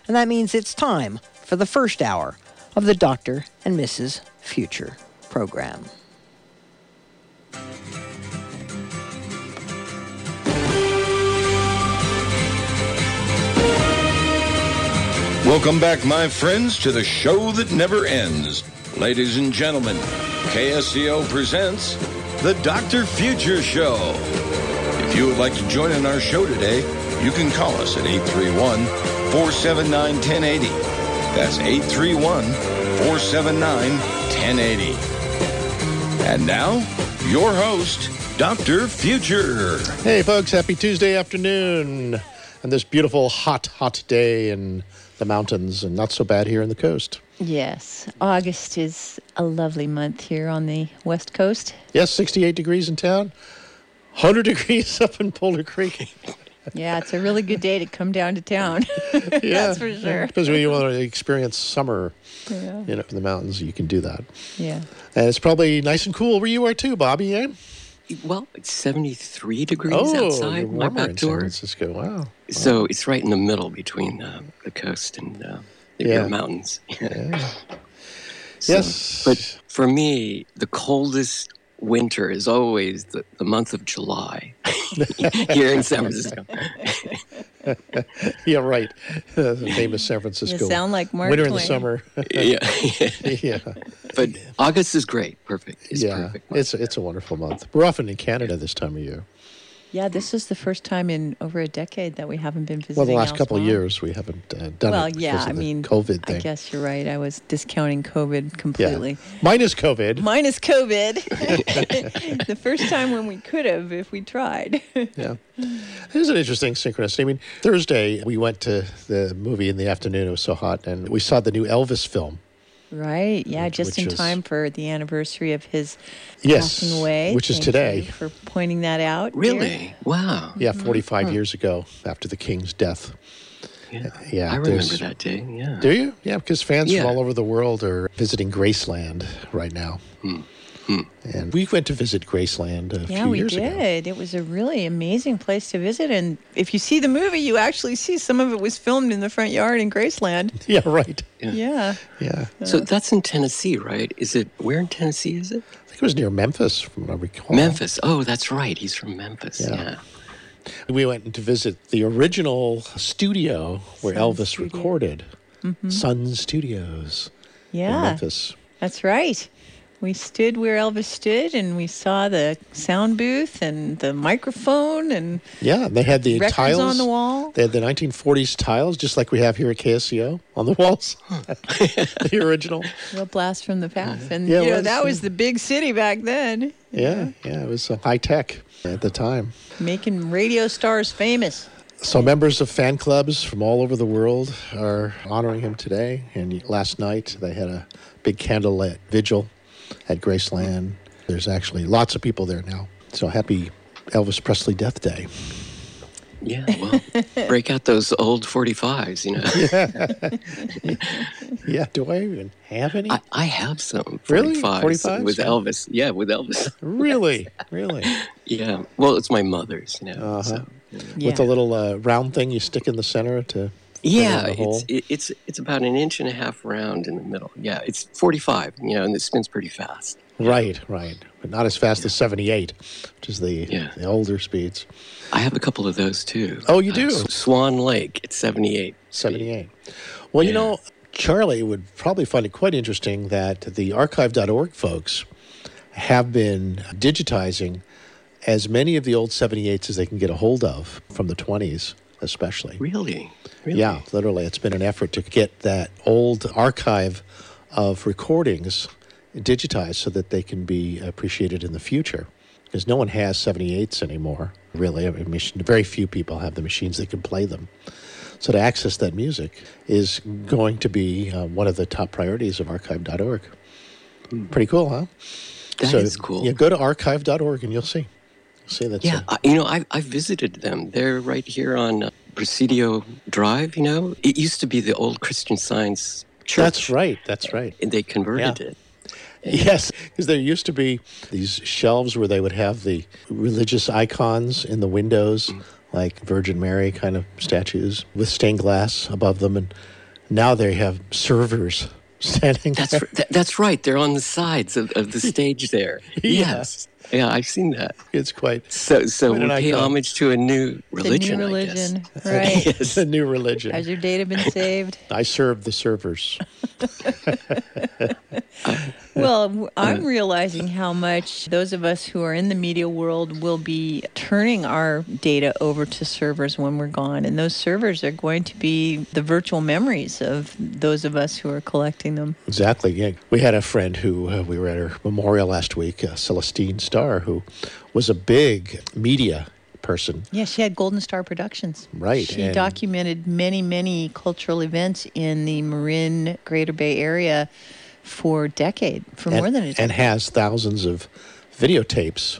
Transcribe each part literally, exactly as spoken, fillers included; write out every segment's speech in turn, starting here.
and that means it's time for the first hour of the Doctor and Missus Future program. Welcome back, my friends, to the show that never ends. Ladies and gentlemen, K S C O presents the Doctor Future Show. If you would like to join in our show today, you can call us at eight three one, four seven nine, one zero eight zero. That's eight three one, four seven nine, one zero eight zero. And now, your host, Doctor Future. Hey, folks, happy Tuesday afternoon. And this beautiful, hot, hot day in the mountains, and not so bad here in the coast. Yes, August is a lovely month here on the West Coast. Yes, sixty-eight degrees in town, one hundred degrees up in Boulder Creek. Yeah, it's a really good day to come down to town. Yeah, that's for sure. Because when you want to experience summer, yeah. you know, in the mountains, you can do that. Yeah. And it's probably nice and cool where you are too, Bobby, eh? Well, it's seventy-three degrees oh, outside you're my back in door. San Francisco. Wow. wow. So it's right in the middle between uh, the coast and uh, the yeah. mountains. Yeah. so, yes. But for me, the coldest winter is always the, the month of July here in San Francisco. Yeah, right. The famous San Francisco. You sound like Mark Winter Twain. in the summer. yeah. yeah. But August is great. Perfect. It's yeah, perfect month. it's it's a wonderful month. We're often in Canada this time of year. Yeah, this is the first time in over a decade that we haven't been visiting. Well, the last elsewhere. couple of years we haven't uh, done well, it. Well, yeah, of I the mean, COVID thing. I guess you're right. I was discounting COVID completely. Yeah. Minus COVID. Minus COVID. The first time when we could have, if we tried. Yeah. It is an interesting synchronicity. I mean, Thursday we went to the movie in the afternoon. It was so hot, and we saw the new Elvis film. Right. Yeah, just which in is, time for the anniversary of his yes, passing away. which is Thank today. You for pointing that out. Really? Dear. Wow. Yeah, forty-five mm-hmm. years ago after the King's death. Yeah, yeah I remember that day. Yeah. Do you? Yeah, because fans yeah. from all over the world are visiting Graceland right now. Hmm. Hmm. And we went to visit Graceland a yeah, few we years did. ago. It was a really amazing place to visit. And if you see the movie, you actually see some of it was filmed in the front yard in Graceland. Yeah, right. Yeah. Yeah. Yeah. So that's in Tennessee, right? Is it, where in Tennessee is it? I think it was near Memphis, from what I recall. Memphis. Oh, that's right. He's from Memphis. Yeah. yeah. We went to visit the original studio where Sun Elvis Studio. recorded. Mm-hmm. Sun Studios Yeah. in Memphis. That's right. We stood where Elvis stood, and we saw the sound booth and the microphone and yeah, they had the records tiles on the wall. They had the nineteen forties tiles, just like we have here at K S C O on the walls. The original. Real blast from the past. And Yeah, it you know, was, that yeah. was the big city back then. Yeah, yeah, it was uh, high tech at the time. Making radio stars famous. So members of fan clubs from all over the world are honoring him today. And last night they had a big candlelit vigil at Graceland. There's actually lots of people there now. So happy Elvis Presley Death Day. Yeah, well, break out those old forty-fives, you know. Yeah. Yeah, do I even have any? I, I have some Really? forty-fives, forty-fives? with Elvis. Yeah, with Elvis. Really? Really? Yeah. Well, it's my mother's, you know. Uh-huh. So, yeah. Yeah. With the little uh, round thing you stick in the center to Yeah, the hole? it's it, it's it's about an inch and a half round in the middle. Yeah, it's forty-five, you know, and it spins pretty fast. Right, right. But not as fast as seventy-eight, which is the, Yeah. the older speeds. I have a couple of those too. Oh, you do? Uh, Swan Lake, it's seventy-eight. seventy-eight. Well, you Yeah. know, Charlie would probably find it quite interesting that the archive dot org folks have been digitizing as many of the old seventy-eights as they can get a hold of from the twenties, especially. Really? Really? Yeah, literally. It's been an effort to get that old archive of recordings digitized so that they can be appreciated in the future. Because no one has seventy-eights anymore, really. I mean, very few people have the machines that can play them. So to access that music is going to be uh, one of the top priorities of archive dot org. Mm. Pretty cool, huh? That so, is cool. Yeah, go to archive dot org and you'll see. See that. Yeah, uh, you know, I I visited them. They're right here on uh, Presidio Drive, you know. It used to be the old Christian Science Church. That's right, that's right. And they converted Yeah. it. Yes, because there used to be these shelves where they would have the religious icons in the windows like Virgin Mary kind of statues with stained glass above them. And now they have servers standing That's there. r- th- that's right. They're on the sides of, of the stage there. Yes. Yeah, I've seen that. It's quite So so Quite we an pay icon. homage to a new The religion, new I guess. religion, right? Yes. a new religion. Has your data been saved? I serve the servers. Well, w- I'm realizing how much those of us who are in the media world will be turning our data over to servers when we're gone. And those servers are going to be the virtual memories of those of us who are collecting them. Exactly. Yeah, we had a friend who uh, we were at her memorial last week, uh, Celestine Starr, who was a big media person. Yeah, she had Golden Star Productions. Right, She and- documented many, many cultural events in the Marin Greater Bay Area for a decade, for and, more than a decade. and has thousands of videotapes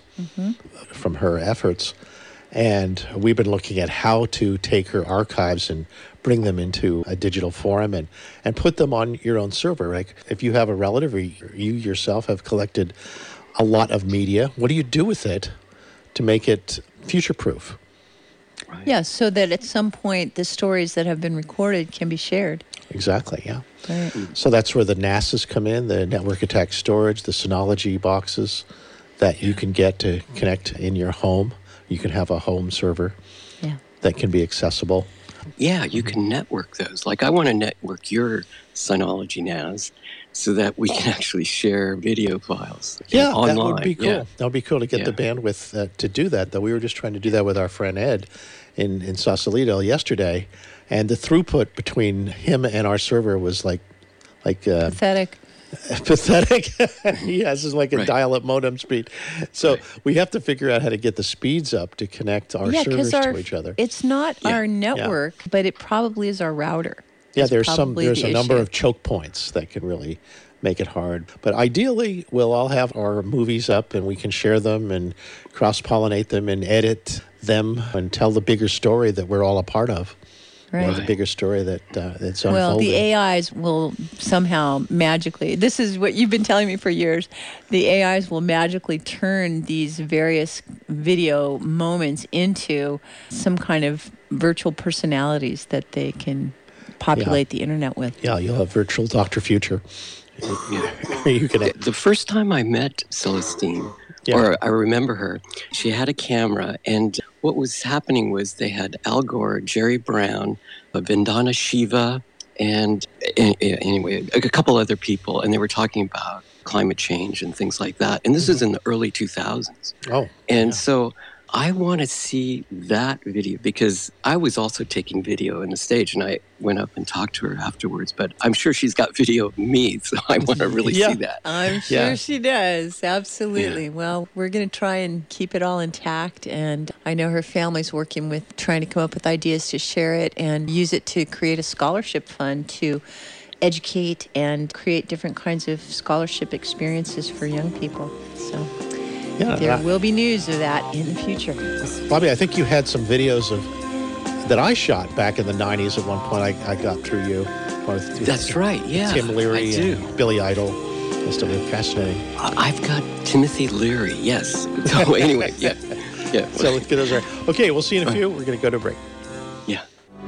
from her efforts. And we've been looking at how to take her archives and bring them into a digital forum and, and put them on your own server. Like if you have a relative or you yourself have collected a lot of media, what do you do with it to make it future-proof? Yeah, so that at some point the stories that have been recorded can be shared. Exactly, yeah. Right. So that's where the N A S's come in, the network attached storage, the Synology boxes that you can get to connect in your home. You can have a home server Yeah. that can be accessible. Yeah, you can network those. Like I want to network your Synology N A S so that we can actually share video files Yeah, online. that would be cool. Yeah. That would be cool to get the Yeah. bandwidth uh, to do that. Though we were just trying to do that with our friend Ed in, in Sausalito yesterday. And the throughput between him and our server was like like uh, Pathetic. pathetic. Yes, it's like a Right. dial-up modem speed. So Right. we have to figure out how to get the speeds up to connect our yeah, servers because to each other. it's not Yeah. our network, but it probably is our router. Yeah, is there's some probably there's the a number issue. of choke points that can really make it hard. But ideally, we'll all have our movies up and we can share them and cross-pollinate them and edit them and tell the bigger story that we're all a part of. Right. Or the bigger story that uh, that's Well, unfolding. the A Is will somehow magically, this is what you've been telling me for years, the A Is will magically turn these various video moments into some kind of virtual personalities that they can populate the internet with. Yeah, you'll have virtual Doctor Future. Yeah. You can. The first time I met Celestine, Yeah. or I remember her, she had a camera, and what was happening was they had Al Gore, Jerry Brown, uh, Vandana Shiva, and uh, anyway, a couple other people, and they were talking about climate change and things like that. And this is in the early two thousands. Oh, And yeah. so I want to see that video because I was also taking video in the stage and I went up and talked to her afterwards, but I'm sure she's got video of me, so I want to really Yeah. see that. I'm sure Yeah. she does. Absolutely. Yeah. Well, we're going to try and keep it all intact. And I know her family's working with trying to come up with ideas to share it and use it to create a scholarship fund to educate and create different kinds of scholarship experiences for young people. So Yeah, there I- will be news of that in the future. Bobby, I think you had some videos of that I shot back in the nineties. At one point, I, I got through you. Or through That's right, yeah. Tim Leary I do. and Billy Idol. It's still fascinating. I- I've got Timothy Leary, yes. So anyway, yeah. Yeah. So let's get those right. Okay, we'll see you in a few. We're going to go to a break. yeah.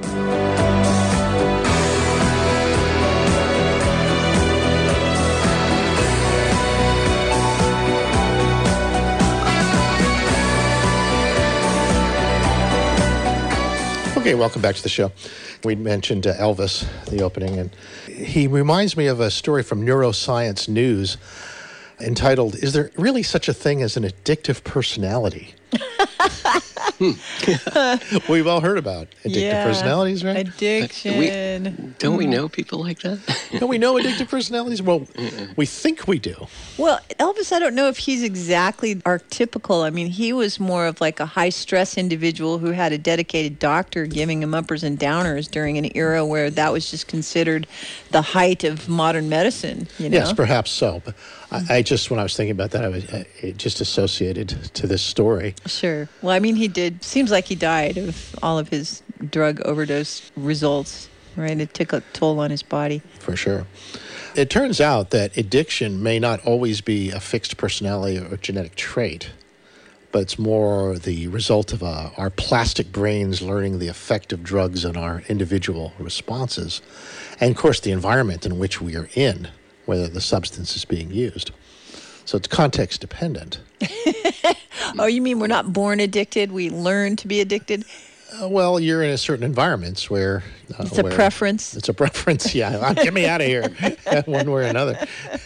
Okay, welcome back to the show. We mentioned uh, Elvis, the opening, and he reminds me of a story from Neuroscience News entitled, "Is there really such a thing as an addictive personality?" We've all heard about addictive Yeah. personalities, right? Addiction. Don't we know people like that? Don't we know addictive personalities? Well, we think we do. Well, Elvis, I don't know if he's exactly archetypical. I mean, he was more of like a high stress individual who had a dedicated doctor giving him uppers and downers during an era where that was just considered the height of modern medicine, you know? Yes, perhaps so. But I, I just, when I was thinking about that, I was uh, it just associated to this story. Sure. Well, I mean, he did, seems like he died of all of his drug overdose results, right? It took a toll on his body. For sure. It turns out that addiction may not always be a fixed personality or genetic trait, but it's more the result of uh, our plastic brains learning the effect of drugs on our individual responses. And, of course, the environment in which we are in, whether the substance is being used. So it's context dependent. Oh, you mean we're not born addicted? We learn to be addicted? Uh, well, you're in a certain enviraments where... Uh, It's a where preference? It's a preference, yeah. Get me out of here, one way or another.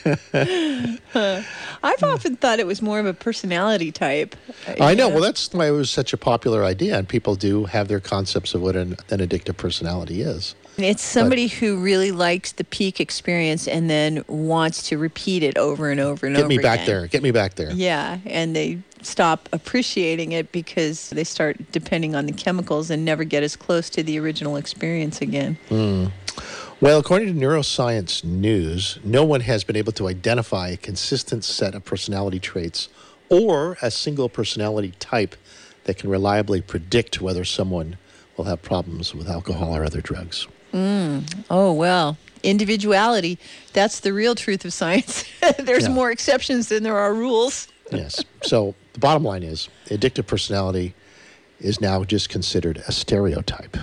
I've often thought it was more of a personality type. I know. Yeah. Well, that's why it was such a popular idea, and people do have their concepts of what an, an addictive personality is. It's somebody who really likes the peak experience and then wants to repeat it over and over and Get over me back again. there. Get me back there. Yeah, and they stop appreciating it because they start depending on the chemicals and never get as close to the original experience again. Mm. Well, according to Neuroscience News, no one has been able to identify a consistent set of personality traits or a single personality type that can reliably predict whether someone will have problems with alcohol or other drugs. Mm. Oh, well, individuality, that's the real truth of science. There's Yeah. more exceptions than there are rules. Yes. So the bottom line is addictive personality is now just considered a stereotype.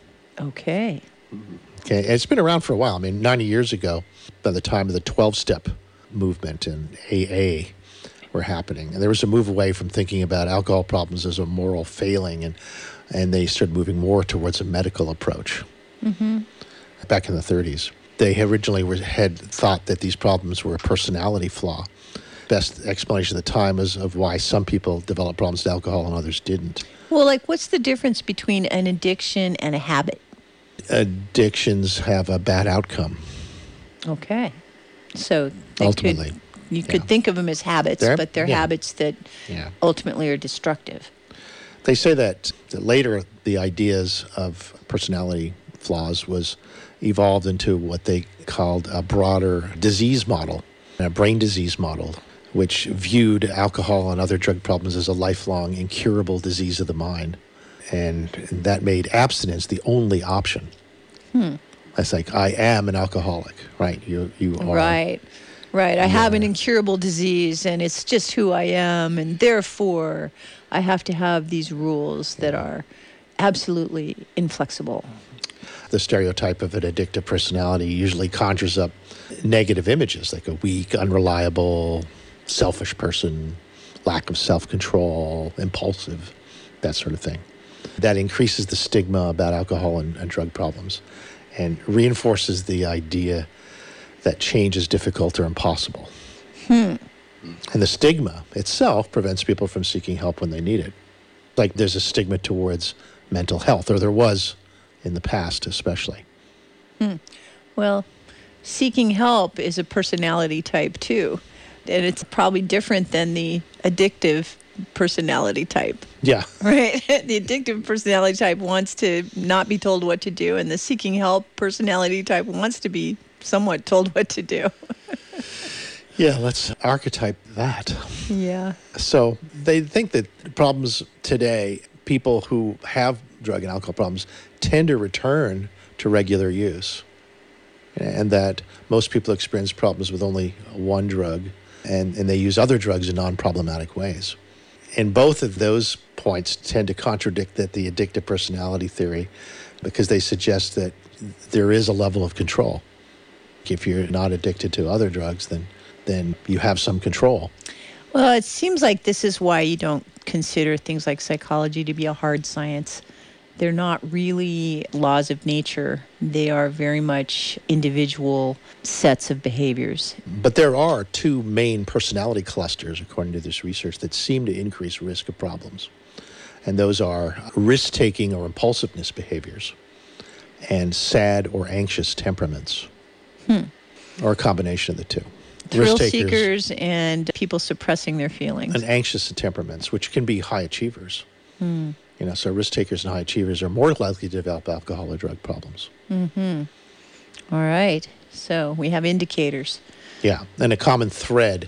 Okay. Okay, and it's been around for a while. I mean, ninety years ago, by the time of the twelve-step movement and A A were happening, and there was a move away from thinking about alcohol problems as a moral failing, and and they started moving more towards a medical approach. Mm-hmm. Back in the thirties, they originally were, had thought that these problems were a personality flaw. Best explanation at the time is of why some people develop problems with alcohol and others didn't. Well, like, what's the difference between an addiction and a habit? Addictions have a bad outcome. Okay. So they Ultimately, could, you yeah. could think of them as habits, They're- but they're yeah. habits that Yeah. ultimately are destructive. They say that, that later the ideas of personality flaws was evolved into what they called a broader disease model, a brain disease model, which viewed alcohol and other drug problems as a lifelong incurable disease of the mind. And that made abstinence the only option. Hmm. It's like, I am an alcoholic, right? You, you are. Right. Right. I have an Yeah. incurable disease and it's just who I am. And therefore, I have to have these rules that are absolutely inflexible. The stereotype of an addictive personality usually conjures up negative images, like a weak, unreliable, selfish person, lack of self-control, impulsive, that sort of thing. That increases the stigma about alcohol and, and drug problems and reinforces the idea that change is difficult or impossible. Hmm. And the stigma itself prevents people from seeking help when they need it. Like there's a stigma towards mental health, or there was in the past especially. Hmm. Well, seeking help is a personality type too. And it's probably different than the addictive personality type. Yeah. Right? The addictive personality type wants to not be told what to do, and the seeking help personality type wants to be somewhat told what to do. Yeah, let's archetype that. Yeah. So they think that problems today, people who have drug and alcohol problems tend to return to regular use, and that most people experience problems with only one drug, and, and they use other drugs in non-problematic ways. And both of those points tend to contradict that the addictive personality theory, because they suggest that there is a level of control. If you're not addicted to other drugs, then then you have some control. Well, it seems like this is why you don't consider things like psychology to be a hard science. They're not really laws of nature. They are very much individual sets of behaviors. But there are two main personality clusters, according to this research, that seem to increase risk of problems. And those are risk-taking or impulsiveness behaviors and sad or anxious temperaments, Hmm. or a combination of the two. Thrill Risk-takers seekers and people suppressing their feelings. and anxious temperaments, which can be high achievers. Hmm. You know, so risk-takers and high achievers are more likely to develop alcohol or drug problems. Mm-hmm. All right. So we have indicators. Yeah, and a common thread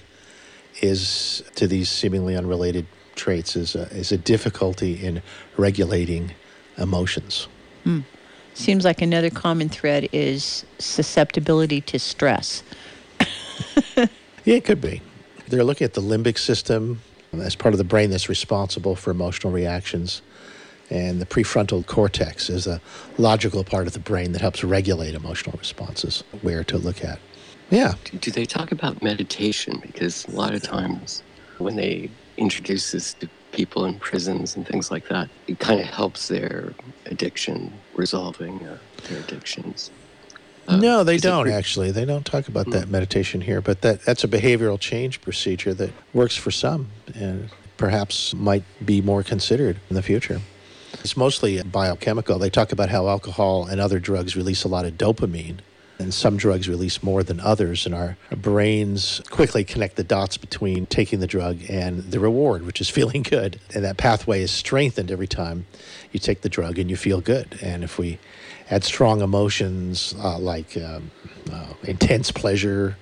is to these seemingly unrelated traits is a, is a difficulty in regulating emotions. Hmm. Seems like another common thread is susceptibility to stress. Yeah, it could be. They're looking at the limbic system, as part of the brain that's responsible for emotional reactions. And the prefrontal cortex is a logical part of the brain that helps regulate emotional responses, where to look at. Yeah. Do, do they talk about meditation? Because a lot of times when they introduce this to people in prisons and things like that, it kind of helps their addiction, resolving uh, their addictions. Uh, no, they is it don't, pre- actually. They don't talk about that meditation here, but that, that's a behavioral change procedure that works for some and perhaps might be more considered in the future. It's mostly biochemical. They talk about how alcohol and other drugs release a lot of dopamine, and some drugs release more than others, and our brains quickly connect the dots between taking the drug and the reward, which is feeling good. And that pathway is strengthened every time you take the drug and you feel good. And if we add strong emotions uh, like um, uh, intense pleasure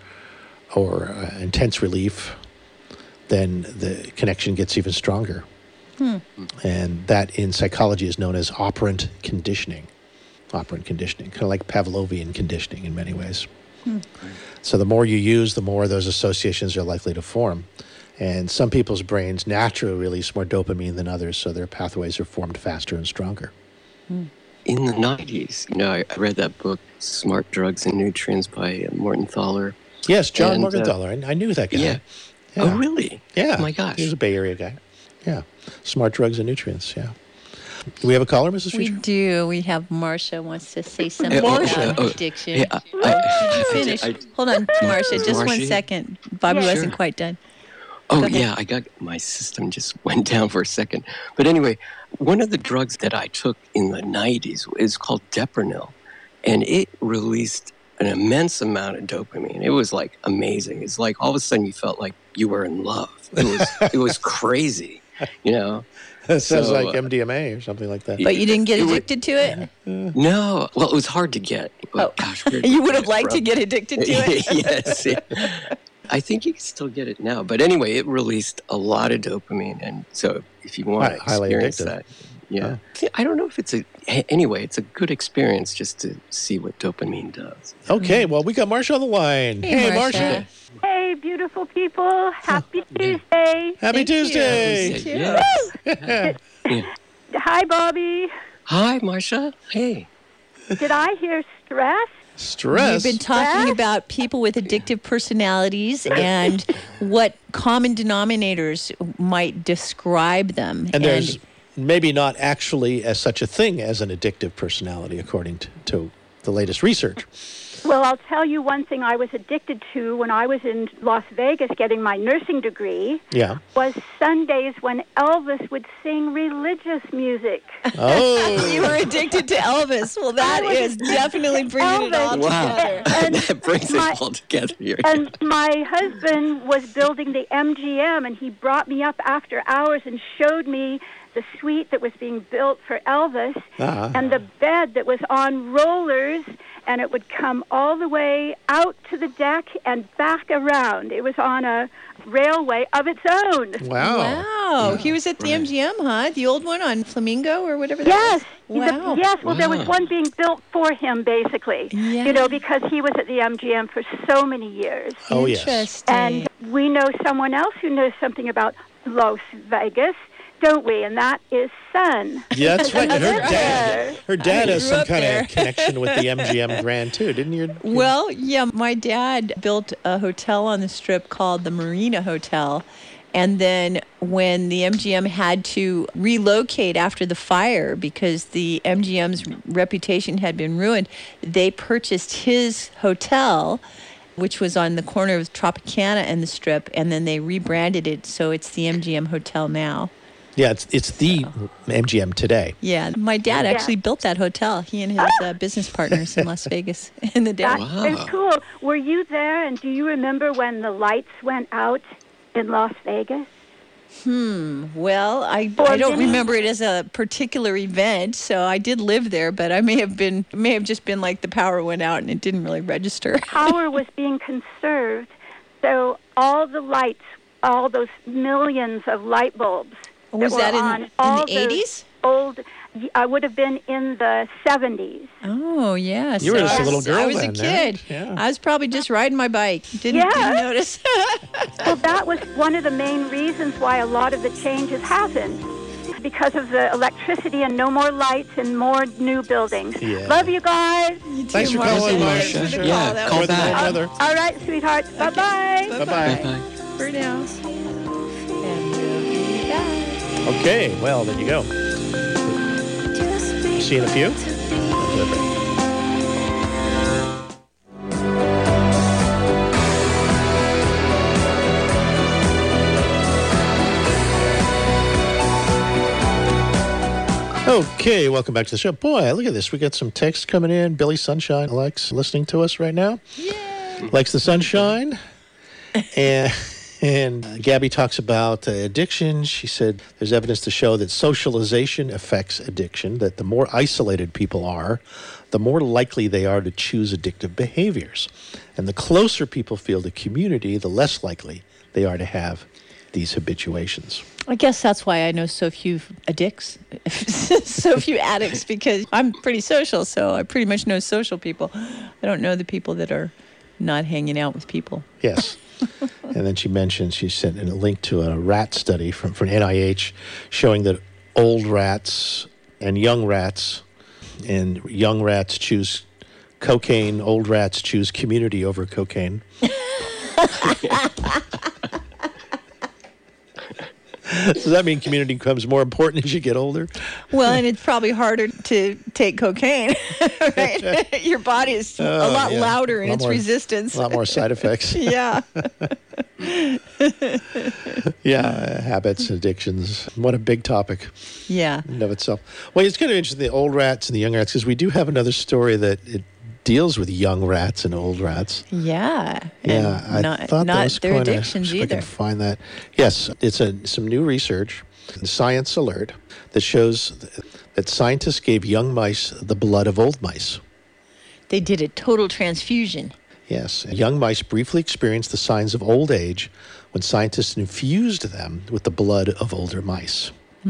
or uh, intense relief, then the connection gets even stronger. Hmm. And that in psychology is known as operant conditioning. Operant conditioning, kind of like Pavlovian conditioning in many ways. Hmm. So the more you use, the more those associations are likely to form. And some people's brains naturally release more dopamine than others, so their pathways are formed faster and stronger. Hmm. In the nineties, you know, I, I read that book, Smart Drugs and Nutrients by Morton Thaler. Yes, John and, Morgenthaler. Uh, I, I knew that guy. Yeah. yeah. Oh, really? Yeah. Oh, my gosh. He was a Bay Area guy. Yeah. Smart Drugs and Nutrients, yeah. Do we have a caller, Missus We Future? do. We have Marcia wants to say something Marcia. about Oh, addiction. yeah, I- oh, I- did you I- finish? I- Hold on, Marcia, just Marcia? one second. Bobby Yeah. wasn't Sure. quite done. Oh, Go ahead. yeah, I got my system just went down for a second. But anyway, one of the drugs that I took in the nineties is called Deprenyl, and it released an immense amount of dopamine. It was like amazing. It's like all of a sudden you felt like you were in love. It was it was crazy, you know. That sounds So, like uh, M D M A or something like that. But you didn't get It would- addicted to it? No, well, it was hard to get. But Oh. gosh, where did You I would get have it liked to from? get addicted to it? Yes. yeah. I think you can still get it now. But anyway, it released a lot of dopamine. And so if you want to Hi- highly experience addictive. that, yeah. See, I don't know if it's a, a- anyway, it's a good experience just to see what dopamine does. Okay, well, we got Marcia on the line. Hey, Hey, Marcia. Marcia. Hey, beautiful people. Happy Tuesday. Happy Thank you. Tuesday. Yeah. Yeah. Hi, Bobby. Hi, Marcia. Hey. Did I hear stress? Stress. We've been talking Stress? about people with addictive personalities and what common denominators might describe them. and there's maybe not actually as such a thing as an addictive personality, according to, to the latest research. Well, I'll tell you one thing I was addicted to when I was in Las Vegas getting my nursing degree Yeah. was Sundays when Elvis would sing religious music. Oh. you were addicted to Elvis. Well, that I was is definitely bringing it all Elvis. Wow. together. And that brings my- it all together here. And my husband was building the M G M, and he brought me up after hours and showed me the suite that was being built for Elvis Ah. and the bed that was on rollers, and it would come all the way out to the deck and back around. It was on a railway of its own. Wow. Wow. He was at the right. M G M, huh? The old one on Flamingo or whatever that Yes. was? The- Wow. yes. Well, there was Wow. one being built for him, basically. Yeah. You know, because he was at the M G M for so many years. Oh, yes. Interesting. And we know someone else who knows something about Las Vegas, don't we? And that is Sun. Yeah, that's right. And her Lives dad, there. her dad I has grew some up kind there. of connection with the M G M Grand too, didn't you? Well, yeah, my dad built a hotel on the Strip called the Marina Hotel. And then when the M G M had to relocate after the fire because the M G M's reputation had been ruined, they purchased his hotel, which was on the corner of Tropicana and the Strip, and then they rebranded it so it's the M G M Hotel now. Yeah, it's it's the M G M today. Yeah, my dad Yeah. actually built that hotel. He and his uh, business partners in Las Vegas in the day. That Wow. is cool. Were you there, and do you remember when the lights went out in Las Vegas? Well, I, Or I don't didn't- remember it as a particular event, so I did live there, but I may have been may have just been like the power went out and it didn't really register. Power was being conserved, so all the lights, all those millions of light bulbs Was that that were in, on in all the those eighties? old I would have been in the seventies. Oh, yeah. You were so just I a little was- girl I was then, a yeah. kid. Yeah. I was probably just riding my bike. Didn't, Yeah. didn't notice. Well, that was one of the main reasons why a lot of the changes happened, because of the electricity and no more lights and more new buildings. Yeah. Love you guys. Thanks for Marcia. calling, Thanks Marcia. for the Yeah, call. That call was back. fun. Weather. All right, sweethearts. Bye-bye. Bye-bye. Bye-bye. For now. And we'll be back. Okay, well, there you go. See you in a few. Okay, welcome back to the show. Boy, look at this. We got some text coming in. Billy Sunshine likes listening to us right now. Yay. Likes the sunshine. and and Gabby talks about uh, addiction. She said there's evidence to show that socialization affects addiction, that the more isolated people are, the more likely they are to choose addictive behaviors. And the closer people feel to community, the less likely they are to have these habituations. I guess that's why I know so few addicts, so few addicts, because I'm pretty social, so I pretty much know social people. I don't know the people that are not hanging out with people. Yes. And then she mentioned, she sent in a link to a rat study from, from N I H showing that old rats and young rats, and young rats choose cocaine, old rats choose community over cocaine. Does that mean community becomes more important as you get older? Well, and it's probably harder to take cocaine, right? Your body is a Oh, lot yeah. louder A in lot its more- resistance. A lot more side effects. Yeah. Yeah, uh, habits, addictions. What a big topic Yeah. in and of itself. Well, it's kind of interesting, the old rats and the young rats, because we do have another story that it deals with young rats and old rats. Yeah. Yeah, And I not, thought not that was their kind of, addictions if I can either. find that. Yes, it's a, some new research, Science Alert, that shows that scientists gave young mice the blood of old mice. They did a total transfusion. Yes, young mice briefly experienced the signs of old age when scientists infused them with the blood of older mice.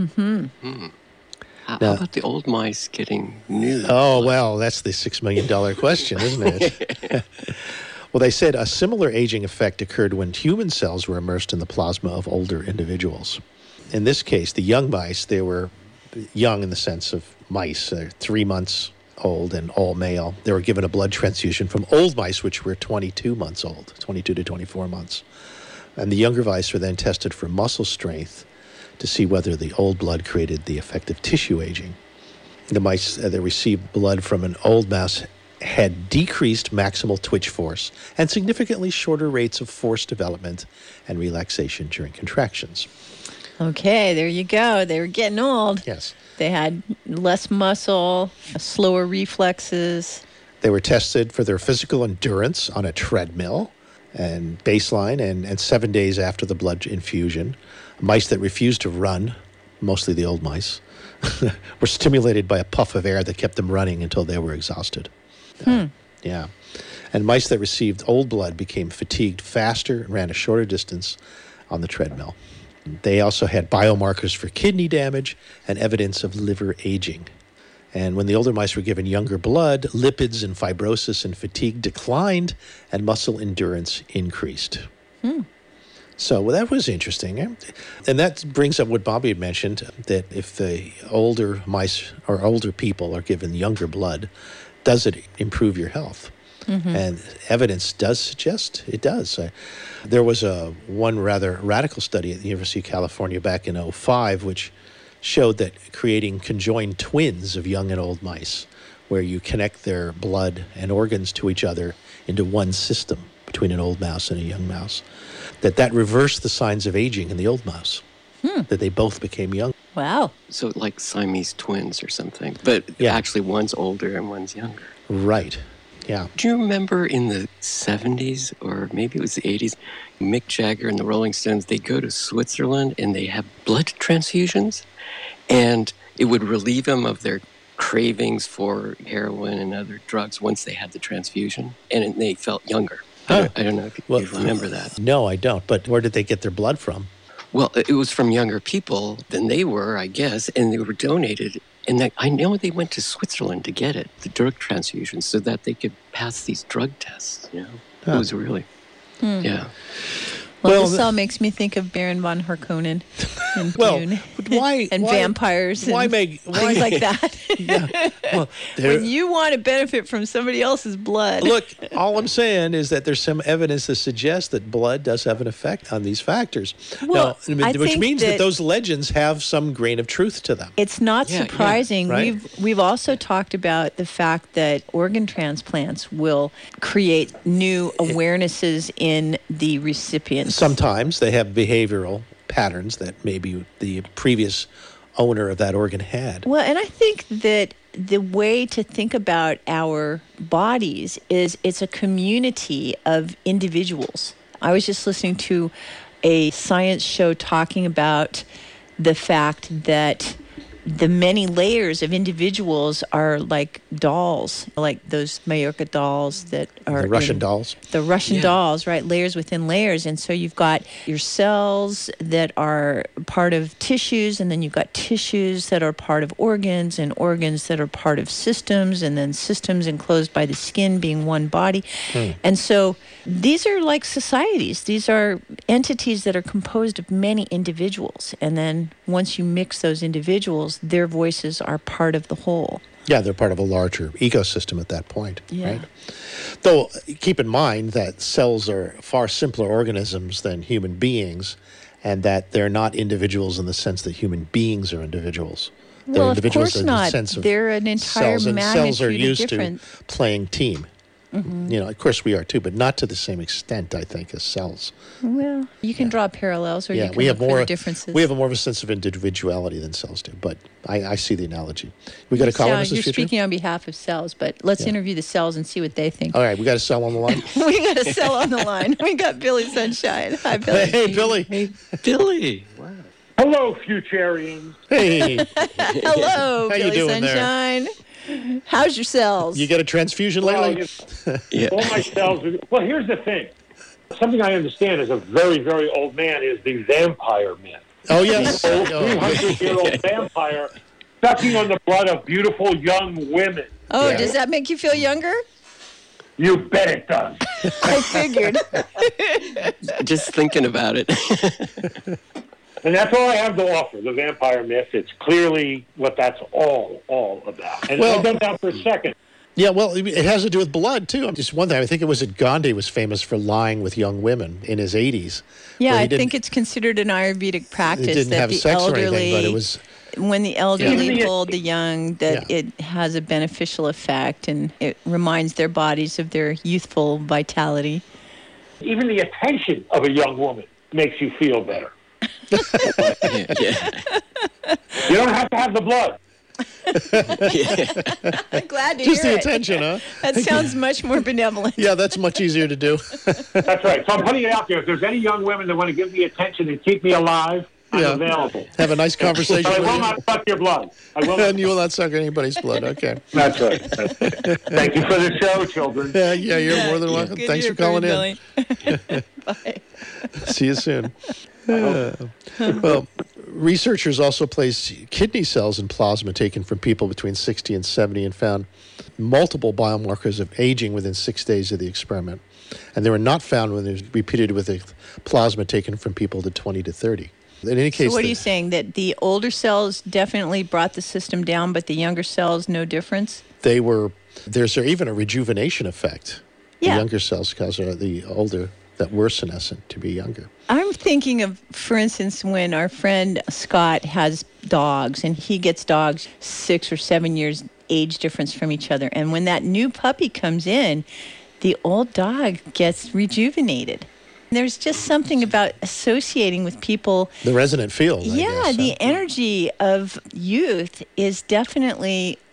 How, Now- how about the old mice getting new? Oh, well, that's the six million dollars question, isn't it? Well, they said a similar aging effect occurred when human cells were immersed in the plasma of older individuals. In this case, the young mice, they were young in the sense of mice, uh, three months old and all male. They were given a blood transfusion from old mice, which were twenty-two months old, twenty-two to twenty-four months. And the younger mice were then tested for muscle strength to see whether the old blood created the effect of tissue aging. The mice uh, that received blood from an old mouse had decreased maximal twitch force and significantly shorter rates of force development and relaxation during contractions. Okay, there you go. They were getting old. Yes. They had less muscle, slower reflexes. They were tested for their physical endurance on a treadmill and baseline and, and seven days after the blood infusion. Mice that refused to run, mostly the old mice, were stimulated by a puff of air that kept them running until they were exhausted. Uh, yeah. And mice that received old blood became fatigued faster and ran a shorter distance on the treadmill. They also had biomarkers for kidney damage and evidence of liver aging. And when the older mice were given younger blood, lipids and fibrosis and fatigue declined and muscle endurance increased. Hmm. So well, that was interesting. eh? And that brings up what Bobby had mentioned, that if the older mice or older people are given younger blood, does it improve your health? Mm-hmm. And evidence does suggest it does. Uh, there was a one rather radical study at the University of California back in oh five, which showed that creating conjoined twins of young and old mice, where you connect their blood and organs to each other into one system between an old mouse and a young mouse, that that reversed the signs of aging in the old mouse, hmm. that they both became young. Wow. So like Siamese twins or something. But Yeah. actually one's older and one's younger. Right. Yeah. Do you remember in the seventies or maybe it was the eighties, Mick Jagger and the Rolling Stones, they go to Switzerland and they have blood transfusions and it would relieve them of their cravings for heroin and other drugs once they had the transfusion and they felt younger. I, don't, I don't know if you, Well, you remember that. No, I don't. But where did they get their blood from? Well, it was from younger people than they were, I guess, and they were donated And that, I know they went to Switzerland to get it, the drug transfusion, so that they could pass these drug tests. You know, Huh. it was really, Hmm. yeah. Well, Well, this all makes me think of Baron von Harkonnen and Well, Dune. but why- and why- vampires why and make- why- things like that. Yeah. Well, there- When you want to benefit from somebody else's blood. Look, all I'm saying is that there's some evidence to suggest that blood does have an effect on these factors. Well, now, I which think means that, that- those legends have some grain of truth to them. It's not Yeah, yeah, surprising. right? We've we've also talked about the fact that organ transplants will create new awarenesses in the recipients. Sometimes they have behavioral patterns that maybe the previous owner of that organ had. Well, and I think that the way to think about our bodies is it's a community of individuals. I was just listening to a science show talking about the fact that the many layers of individuals are like dolls, like those Majorca dolls that are The Russian in- dolls. the Russian Yeah. dolls, right? Layers within layers. And so you've got your cells that are part of tissues, and then you've got tissues that are part of organs, and organs that are part of systems, and then systems enclosed by the skin being one body. And so these are like societies. These are entities that are composed of many individuals. And then once you mix those individuals, their voices are part of the whole. Yeah, they're part of a larger ecosystem at that point, Yeah. right? Though, keep in mind that cells are far simpler organisms than human beings, and that they're not individuals in the sense that human beings are individuals. They're Well, of individuals course in not. the sense of They're an entire cells, and cells are magnitude of used different. to playing team. You know, of course we are too, but not to the same extent, I think, as cells. Well, you can draw parallels, or you Yeah, can we have look for more the differences. we have a more of a sense of individuality than cells do, but I, I see the analogy. We got a caller, Yeah, Missus you're Future? speaking on behalf of cells, but let's Yeah. interview the cells and see what they think. All right, we got a cell on the line. We got a cell on the line. We got Billy Sunshine. Hi, Billy. Hey, Billy. Hey, Billy. Wow. Hello, Futurians. Hey, Hello, How you Billy doing there? Sunshine. How's your cells? you get a transfusion Well, lately? you- Yeah. all my cells. Are, well, here's the thing. Something I understand as a very, very old man is the vampire myth. Oh, yes. Old Oh, three hundred year old vampire sucking on the blood of beautiful young women. oh, Yeah. does that make you feel younger? You bet it does. I figured. Just thinking about it. And that's all I have to offer, the vampire myth. It's clearly what that's all, all about. And Well- I done that for a second. Yeah, well, it has to do with blood, too. Just one thing. I think it was that Gandhi was famous for lying with young women in his eighties. Yeah, where he I didn't- think it's considered an Ayurvedic practice It didn't that have the sex or elderly, anything, but it was... when the elderly Yeah. told the young that Yeah. it has a beneficial effect and it reminds their bodies of their youthful vitality. Even the attention of a young woman makes you feel better. yeah, yeah. You don't have to have the blood. yeah. I'm glad to Just hear the it. attention, huh? That sounds much more benevolent. Yeah, that's much easier to do. That's right. So I'm putting it out there. If there's any young women that want to give me attention and keep me alive, I'm Yeah. available. Have a nice conversation But I with will you. not suck your blood. I will And not. you will not suck anybody's blood. Okay. That's right. That's right. Thank you for the show, children. Yeah, yeah, you're more than welcome. Good Thanks to for hear calling from you, in. Billy. Bye. See you soon. Yeah. Well, researchers also placed kidney cells in plasma taken from people between sixty and seventy and found multiple biomarkers of aging within six days of the experiment. And they were not found when they were repeated with the plasma taken from people to twenty to thirty. In any case, So what are the- you saying? That the older cells definitely brought the system down, but the younger cells, no difference? they were, there's even a rejuvenation effect. Yeah. The younger cells cause uh, the older that were senescent to be younger. I'm thinking of, for instance, when our friend Scott has dogs, and he gets dogs six or seven years age difference from each other. And when that new puppy comes in, the old dog gets rejuvenated. There's just something about associating with people. The resonant field. I Yeah, guess, the huh? energy of youth is definitely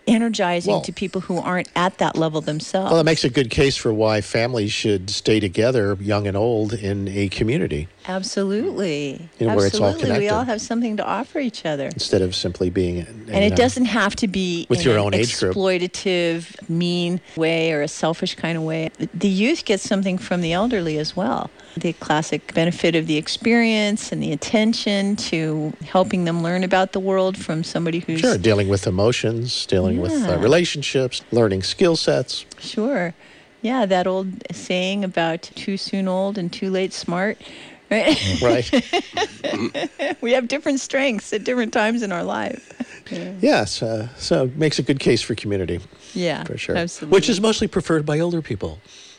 energizing Well- to people who aren't at that level themselves. Well, that makes a good case for why families should stay together, young and old, in a community Absolutely. You know, where it's all Absolutely. We all connected. have something to offer each other. instead of simply being. And it doesn't have to be With in your an own age group. exploitative, mean way or a selfish kind of way. The youth gets something from the elderly as well. The classic benefit of the experience and the attention to helping them learn about the world from somebody who's Sure, dealing with emotions, dealing with uh, Yeah. relationships, learning skill sets. Sure. Yeah, that old saying about too soon old and too late smart. Right? Right. We have different strengths at different times in our life. Yes. Uh, so it makes a good case for community, Yeah, for sure. absolutely. Which is mostly preferred by older people.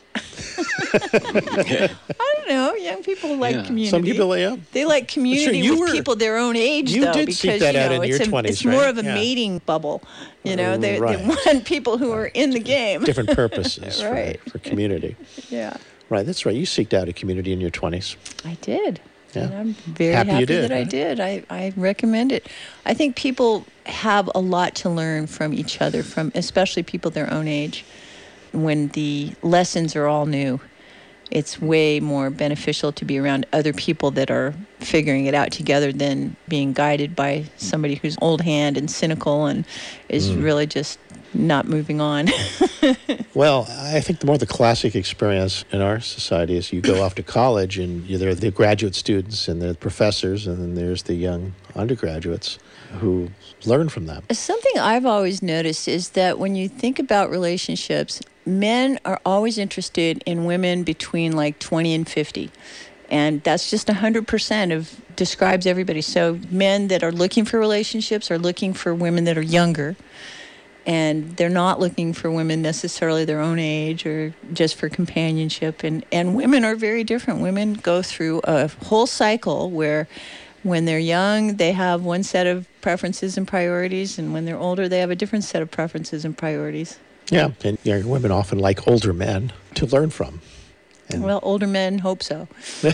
I don't know. Young people like Yeah. community. Some people, yeah. They like community you with were- people their own age, you though, did because seek that you out know in it's your a, twenties, it's more right? of a Yeah. mating bubble. You know, they, Right. they want people who are in the game. Different purposes Right. for, for community. Yeah, Right, that's right. You seeked out a community in your twenties. I did. Yeah. And I'm very Happy happy, you did, that I right? did. I, I recommend it. I think people have a lot to learn from each other, from especially people their own age. When the lessons are all new, it's way more beneficial to be around other people that are figuring it out together than being guided by somebody who's old hand and cynical and is Mm. really just not moving on. Well, I think the more the classic experience in our society is you go off to college and you, there are the graduate students and the professors, and then there's the young undergraduates who learn from them. Something I've always noticed is that when you think about relationships, men are always interested in women between like twenty and fifty. And that's just one hundred percent of describes everybody. So men that are looking for relationships are looking for women that are younger. And they're not looking for women necessarily their own age or just for companionship. And, and women are very different. Women go through a whole cycle where when they're young, they have one set of preferences and priorities. And when they're older, they have a different set of preferences and priorities. Yeah, and young women often like older men to learn from. And- Well, older men hope so.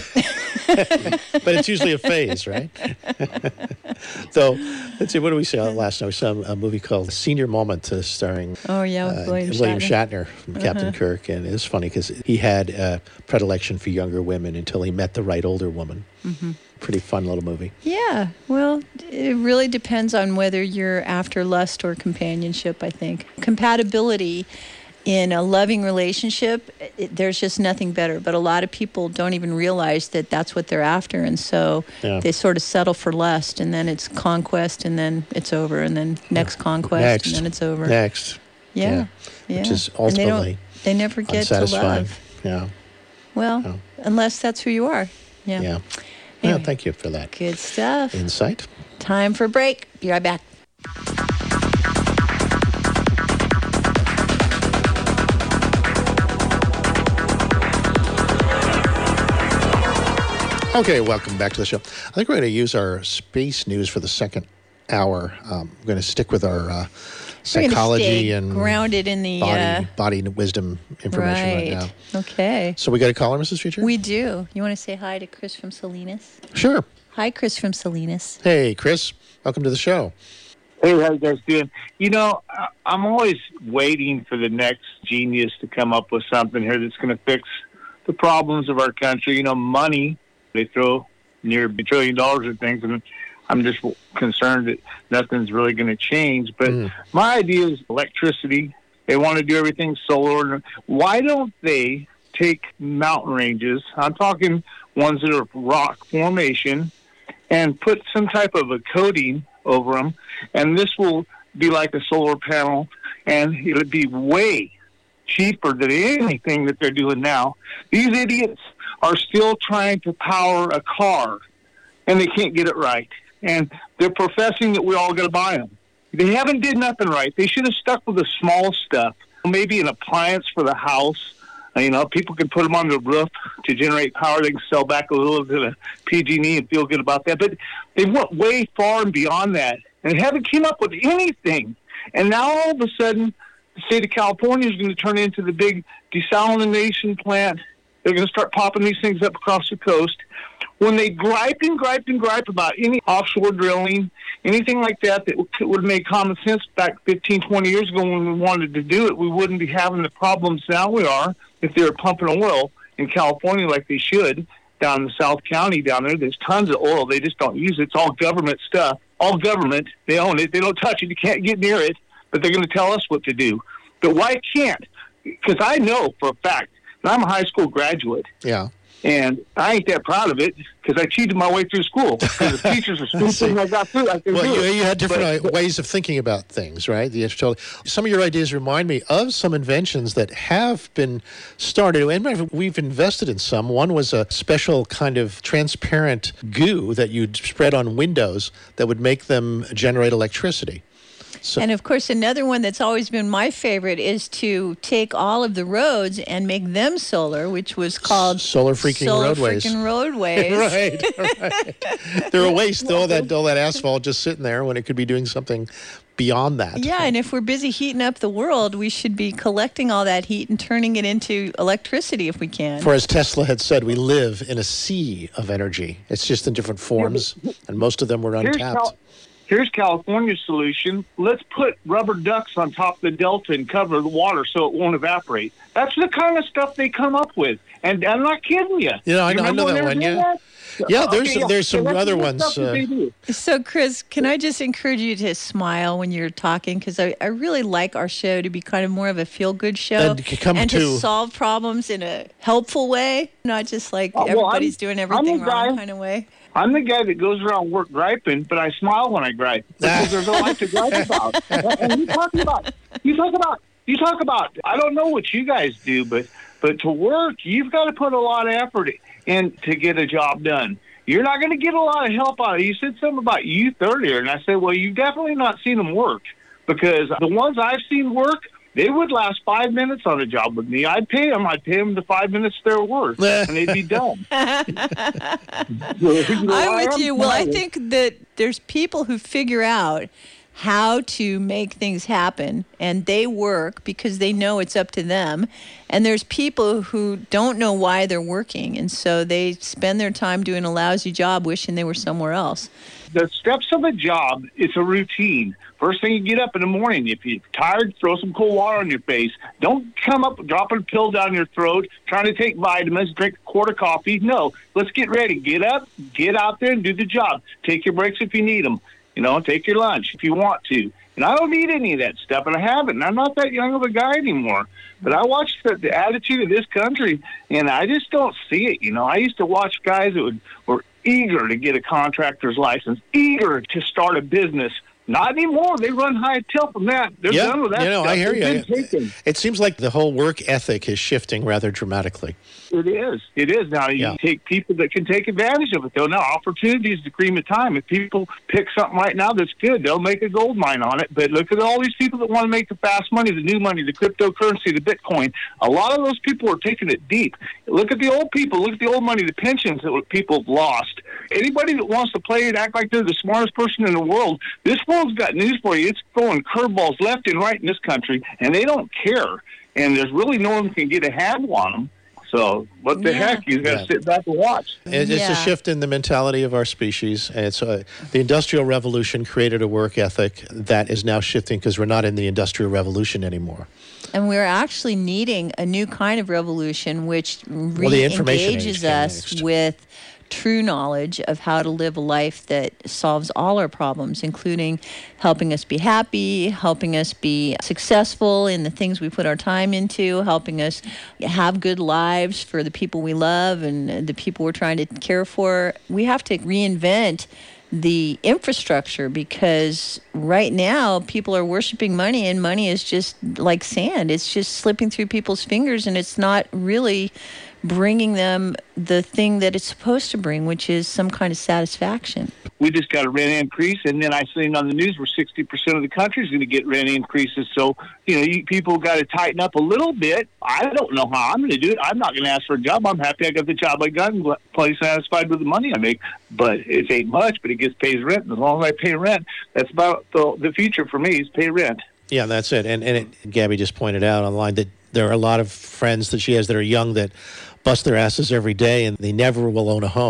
But it's usually a phase, right? So, let's see, what do we say last night? We saw a movie called Senior Moment, uh, starring Oh, yeah, uh, William, William Shatner. Shatner from Captain Kirk. And it was funny because he had a predilection for younger women until he met the right older woman. Mm-hmm. Pretty fun little movie. Yeah, well, it really depends on whether you're after lust or companionship, I think. Compatibility in a loving relationship, it, there's just nothing better. But a lot of people don't even realize that that's what they're after. And so Yeah. they sort of settle for lust, and then it's conquest, and then it's over, and then next conquest, Next. and then it's over. Next. Yeah, Yeah. yeah. Which is And they don't- ultimately they never get to unsatisfying. love. Yeah. Well, Oh. unless that's who you are. Yeah. Yeah. Anyway. Yeah, thank you for that Good stuff. insight. Time for a break. Be right back. Okay, welcome back to the show. I think we're going to use our space news for the second hour. Um, we're going to stick with our uh, We're gonna psychology stay and grounded in the body, uh, body wisdom information right, right. now. Okay. So we got a caller, Missus Future? We do. You want to say hi to Chris from Salinas? Sure. Hi, Chris from Salinas. Hey, Chris. Welcome to the show. Hey, how you guys doing? You know, I- I'm always waiting for the next genius to come up with something here that's going to fix the problems of our country. You know, money, they throw near a trillion dollars at things, and I'm just concerned that nothing's really going to change. But Mm. my idea is electricity. They want to do everything solar. Why don't they take mountain ranges, I'm talking ones that are rock formation, and put some type of a coating over them, and this will be like a solar panel, and it'll be way cheaper than anything that they're doing now. These idiots are still trying to power a car, and they can't get it right. And they're professing that we all got to buy them. They haven't did nothing right. They should have stuck with the small stuff. Maybe an appliance for the house. You know, people can put them on the roof to generate power. They can sell back a little to the P G and E and feel good about that. But they went way far and beyond that and haven't came up with anything. And now all of a sudden, the state of California is going to turn into the big desalination plant. They're going to start popping these things up across the coast. when they griped and griped and griped about any offshore drilling, anything like that that would have made common sense back fifteen, twenty years ago when we wanted to do it, we wouldn't be having the problems now we are if they were pumping oil in California like they should down in the South County down there. There's tons of oil. They just don't use it. It's all government stuff. All government. They own it. They don't touch it. You can't get near it, but they're going to tell us what to do. But why can't? Because I know for a fact, and I'm a high school graduate. Yeah. And I ain't that proud of it because I cheated my way through school. Because the teachers were stupid and I got through. I well, you, it. you had different but, ways of thinking about things, right? The Some of your ideas remind me of some inventions that have been started. And we've invested in some. One was a special kind of transparent goo that you'd spread on windows that would make them generate electricity. So, and, of course, another one that's always been my favorite is to take all of the roads and make them solar, which was called Solar Freaking solar Roadways. Freaking roadways. right, right. They're a waste, all that, all that asphalt just sitting there when it could be doing something beyond that. Yeah, and if we're busy heating up the world, we should be collecting all that heat and turning it into electricity if we can. For as Tesla had said, we live in a sea of energy. It's just in different forms, and most of them were untapped. Here's California's solution. Let's put rubber ducks on top of the delta and cover the water so it won't evaporate. That's the kind of stuff they come up with. And I'm not kidding you. You know, I you know, I know that one, yeah. That? Yeah, there's, okay, yeah. there's some so other ones. Uh, so, Chris, can I just encourage you to smile when you're talking? Because I, I really like our show to be kind of more of a feel-good show. And, come and to, to solve problems in a helpful way, not just like uh, well, everybody's I'm, doing everything I'm wrong guy, kind of way. I'm the guy that goes around work griping, but I smile when I gripe because there's a lot to gripe about. And you talk about, you talk about, you talk about. I don't know what you guys do, but but to work, you've got to put a lot of effort in to get a job done. You're not going to get a lot of help out of it. You said something about youth earlier, and I said, well, you've definitely not seen them work because the ones I've seen work, they would last five minutes on a job with me. I'd pay them. I'd pay them the five minutes they're worth, and they'd be done. I'm with you. Well, I think that there's people who figure out how to make things happen, and they work because they know it's up to them. And there's people who don't know why they're working, and so they spend their time doing a lousy job wishing they were somewhere else. The steps of a job, it's a routine. First thing you get up in the morning, if you're tired, throw some cold water on your face. Don't come up dropping a pill down your throat, trying to take vitamins, drink a quart of coffee. No, let's get ready. Get up, get out there and do the job. Take your breaks if you need them. You know, take your lunch if you want to. And I don't need any of that stuff, and I haven't. And I'm not that young of a guy anymore. But I watch the, the attitude of this country, and I just don't see it. You know, I used to watch guys that would, were eager to get a contractor's license, eager to start a business. Not anymore. They run high tail from that. They're yeah, done with that you know, stuff. I hear you. It, it seems like the whole work ethic is shifting rather dramatically. It is. It is. Now, you yeah. take people that can take advantage of it, though. Now, opportunity is the cream of time. If people pick something right now that's good, they'll make a gold mine on it. But look at all these people that want to make the fast money, the new money, the cryptocurrency, the Bitcoin. A lot of those people are taking it deep. Look at the old people. Look at the old money, the pensions that people have lost. Anybody that wants to play it, act like they're the smartest person in the world, this world's got news for you. It's throwing curveballs left and right in this country, and they don't care. And there's really no one who can get a handle on them. So what the yeah. heck? You've got to yeah. sit back and watch. It, it's yeah. a shift in the mentality of our species. It's a, the Industrial Revolution created a work ethic that is now shifting because we're not in the Industrial Revolution anymore. And we're actually needing a new kind of revolution which well, the information re-engages age came us next. with true knowledge of how to live a life that solves all our problems, including helping us be happy, helping us be successful in the things we put our time into, helping us have good lives for the people we love and the people we're trying to care for. We have to reinvent the infrastructure because right now people are worshiping money, and money is just like sand. It's just slipping through people's fingers, and it's not really bringing them the thing that it's supposed to bring, which is some kind of satisfaction. We just got a rent increase, and then I seen on the news where sixty percent of the country is going to get rent increases. So, you know, you, people got to tighten up a little bit. I don't know how I'm going to do it. I'm not going to ask for a job. I'm happy I got the job I got and plenty satisfied with the money I make. But it ain't much, but it gets pays rent. And as long as I pay rent, that's about the, the future for me is pay rent. Yeah, that's it. And, and it, Gabby just pointed out online that there are a lot of friends that she has that are young that bust their asses every day, and they never will own a home.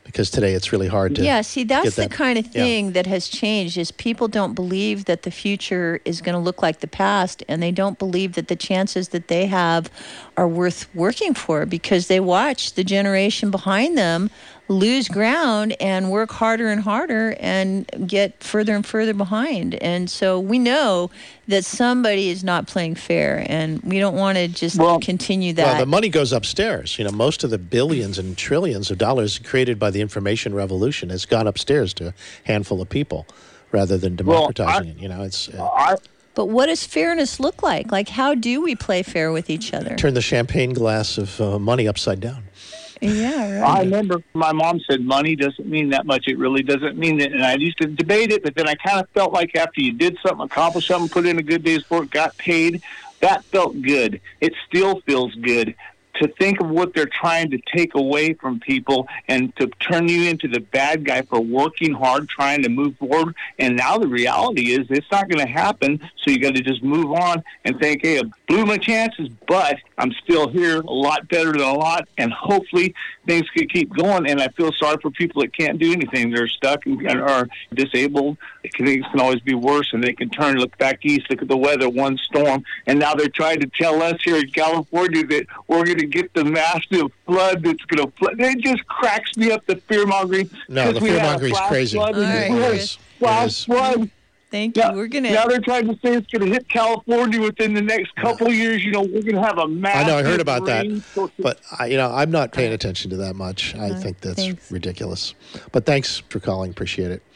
because today it's really hard to Yeah, see, that's get the that- kind of yeah. thing that has changed is people don't believe that the future is going to look like the past, and they don't believe that the chances that they have are worth working for because they watch the generation behind them lose ground and work harder and harder and get further and further behind. And so we know that somebody is not playing fair, and we don't want to just Well- continue that. Well, the money goes upstairs. You know, most of the billions and trillions of dollars created by the information revolution has gone upstairs to a handful of people rather than Well, democratizing I- it. You know, it's uh, I, But what does fairness look like? Like, how do we play fair with each other? turn the champagne glass of uh, money upside down. Yeah, I right. remember my mom said money doesn't mean that much. It really doesn't mean that. And I used to debate it, but then I kind of felt like after you did something, accomplished something, put in a good day's work, got paid, that felt good. It still feels good. To think of what they're trying to take away from people and to turn you into the bad guy for working hard, trying to move forward. And now the reality is it's not going to happen. So you got to just move on and think, hey, I blew my chances, but I'm still here, a lot better than a lot. And hopefully things could keep going. And I feel sorry for people that can't do anything. They're stuck and are disabled. Things can always be worse, and they can turn, look back east, look at the weather, one storm. And now they're trying to tell us here in California that we're going to get the massive flood that's going to flood. It just cracks me up, the fear-mongering. No, the We had a fear-mongering is flash crazy. flood and All right, we had a Chris. flash It is. flood. Thank you. Yeah, We're gonna. now they're trying to say it's going to hit California within the next couple of years. You know, we're going to have a massive I know, I heard about that, rain. So- but I, you know, I'm not paying attention to that much. I think that's thanks. ridiculous. But thanks for calling. Appreciate it.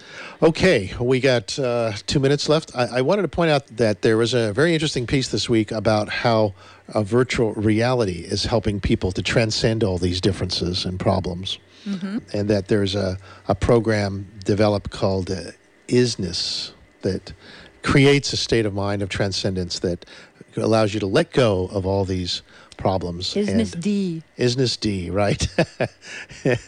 Okay, we got uh, two minutes left. I, I wanted to point out that there was a very interesting piece this week about how uh, virtual reality is helping people to transcend all these differences and problems. Mm-hmm. And that there's a, a program developed called uh, Isness that creates a state of mind of transcendence that allows you to let go of all these problems. Business and- D. Isness D, right? I,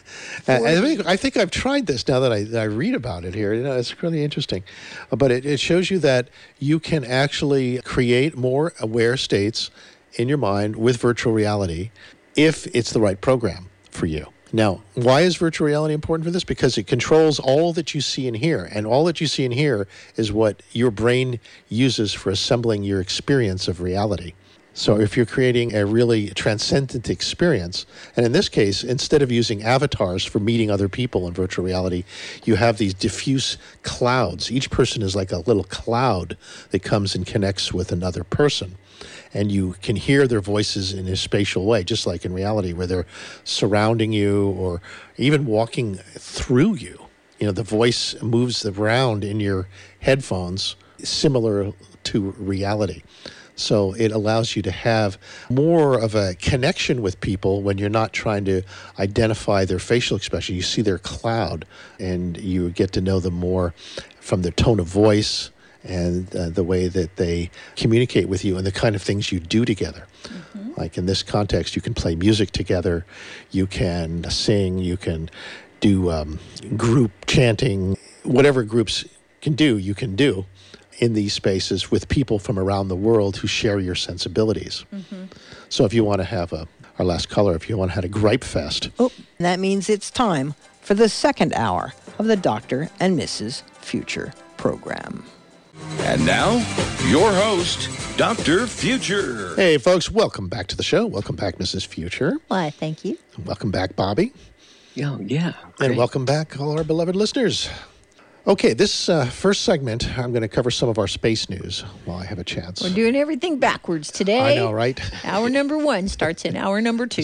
I think I think I've tried this now that I, that I read about it here. You know, it's really interesting, Uh, but it, it shows you that you can actually create more aware states in your mind with virtual reality if it's the right program for you. Now, why is virtual reality important for this? Because it controls all that you see and hear, and all that you see and hear is what your brain uses for assembling your experience of reality. So if you're creating a really transcendent experience, and in this case, instead of using avatars for meeting other people in virtual reality, you have these diffuse clouds. Each person is like a little cloud that comes and connects with another person. And you can hear their voices in a spatial way, just like in reality, where they're surrounding you or even walking through you. You know, the voice moves around in your headphones, similar to reality. So it allows you to have more of a connection with people when you're not trying to identify their facial expression. You see their cloud, and you get to know them more from their tone of voice and uh, the way that they communicate with you and the kind of things you do together. Mm-hmm. Like in this context, you can play music together, you can sing, you can do um, group chanting, whatever groups can do, you can do in these spaces with people from around the world who share your sensibilities. Mm-hmm. So if you want to have a, our last caller, if you want to have a gripe fest. Oh, that means it's time for the second hour of the Doctor and Missus Future program. And now, your host, Doctor Future. Hey, folks, welcome back to the show. Welcome back, Missus Future. Why, thank you. Welcome back, Bobby. Oh, yeah. And great. welcome back, all our beloved listeners. Okay, this uh, first segment, I'm going to cover some of our space news while I have a chance. We're doing everything backwards today. I know, right? Hour number one starts in hour number two.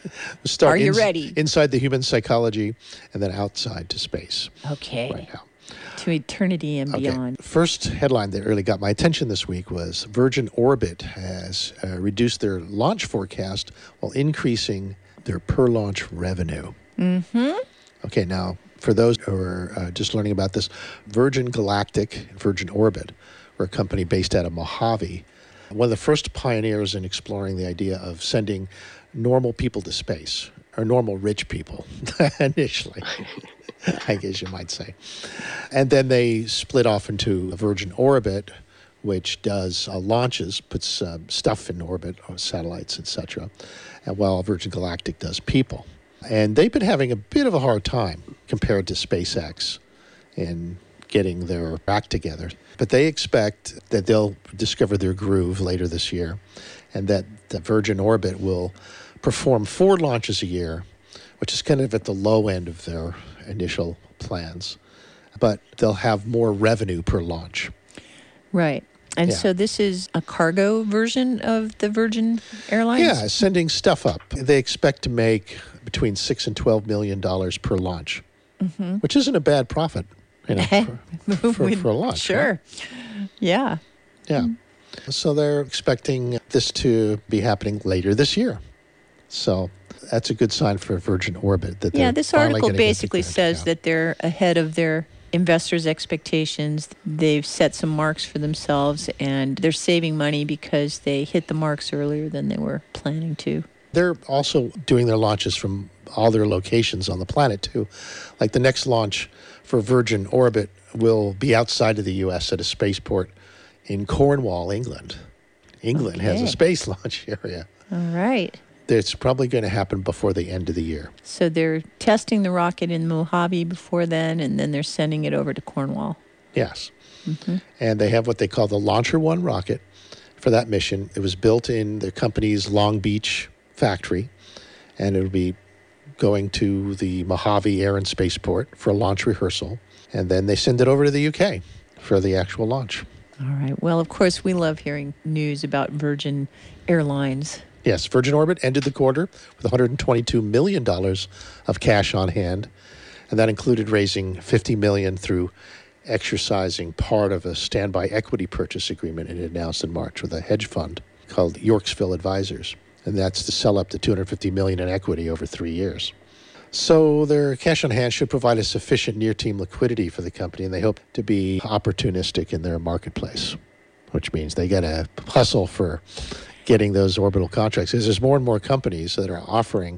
Start Are you ins- ready? Inside the human psychology and then outside to space Okay. right now. To eternity and Okay. beyond. First headline that really got my attention this week was Virgin Orbit has uh, reduced their launch forecast while increasing their per-launch revenue. Mm-hmm. Okay, now, for those who are uh, just learning about this, Virgin Galactic and Virgin Orbit were a company based out of Mojave, one of the first pioneers in exploring the idea of sending normal people to space, or normal rich people, initially, I guess you might say. And then they split off into Virgin Orbit, which does uh, launches, puts uh, stuff in orbit, or satellites, et cetera, and while Virgin Galactic does people. And they've been having a bit of a hard time compared to SpaceX in getting their act together. But they expect that they'll discover their groove later this year, and that the Virgin Orbit will perform four launches a year, which is kind of at the low end of their initial plans. But they'll have more revenue per launch. Right. And Yeah. so this is a cargo version of the Virgin Airlines? Yeah, sending stuff up. They expect to make between six and twelve million dollars per launch, Mm-hmm. which isn't a bad profit, you know, for, for, for a launch. Sure. Yeah. Yeah. So they're expecting this to be happening later this year. So that's a good sign for Virgin Orbit. That Yeah, they're this finally article gonna get the basically grant says out. that they're ahead of their investors' expectations. They've set some marks for themselves, and they're saving money because they hit the marks earlier than they were planning to. They're also doing their launches from all their locations on the planet, too. Like the next launch for Virgin Orbit will be outside of the U S at a spaceport in Cornwall, England. England has Okay. a space launch area. All right. It's probably going to happen before the end of the year. So they're testing the rocket in Mojave before then, and then they're sending it over to Cornwall. Yes. And they have what they call the Launcher One rocket for that mission. It was built in the company's Long Beach factory, and it'll be going to the Mojave Air and Spaceport for a launch rehearsal. And then they send it over to the U K for the actual launch. All right. Well, of course, we love hearing news about Virgin Airlines. Yes, Virgin Orbit ended the quarter with one hundred twenty-two million dollars of cash on hand, and that included raising fifty million dollars through exercising part of a standby equity purchase agreement it announced in March with a hedge fund called Yorksville Advisors, and that's to sell up to two hundred fifty million dollars in equity over three years. So their cash on hand should provide a sufficient near-team liquidity for the company, and they hope to be opportunistic in their marketplace, which means they got to hustle for getting those orbital contracts. Because there's more and more companies that are offering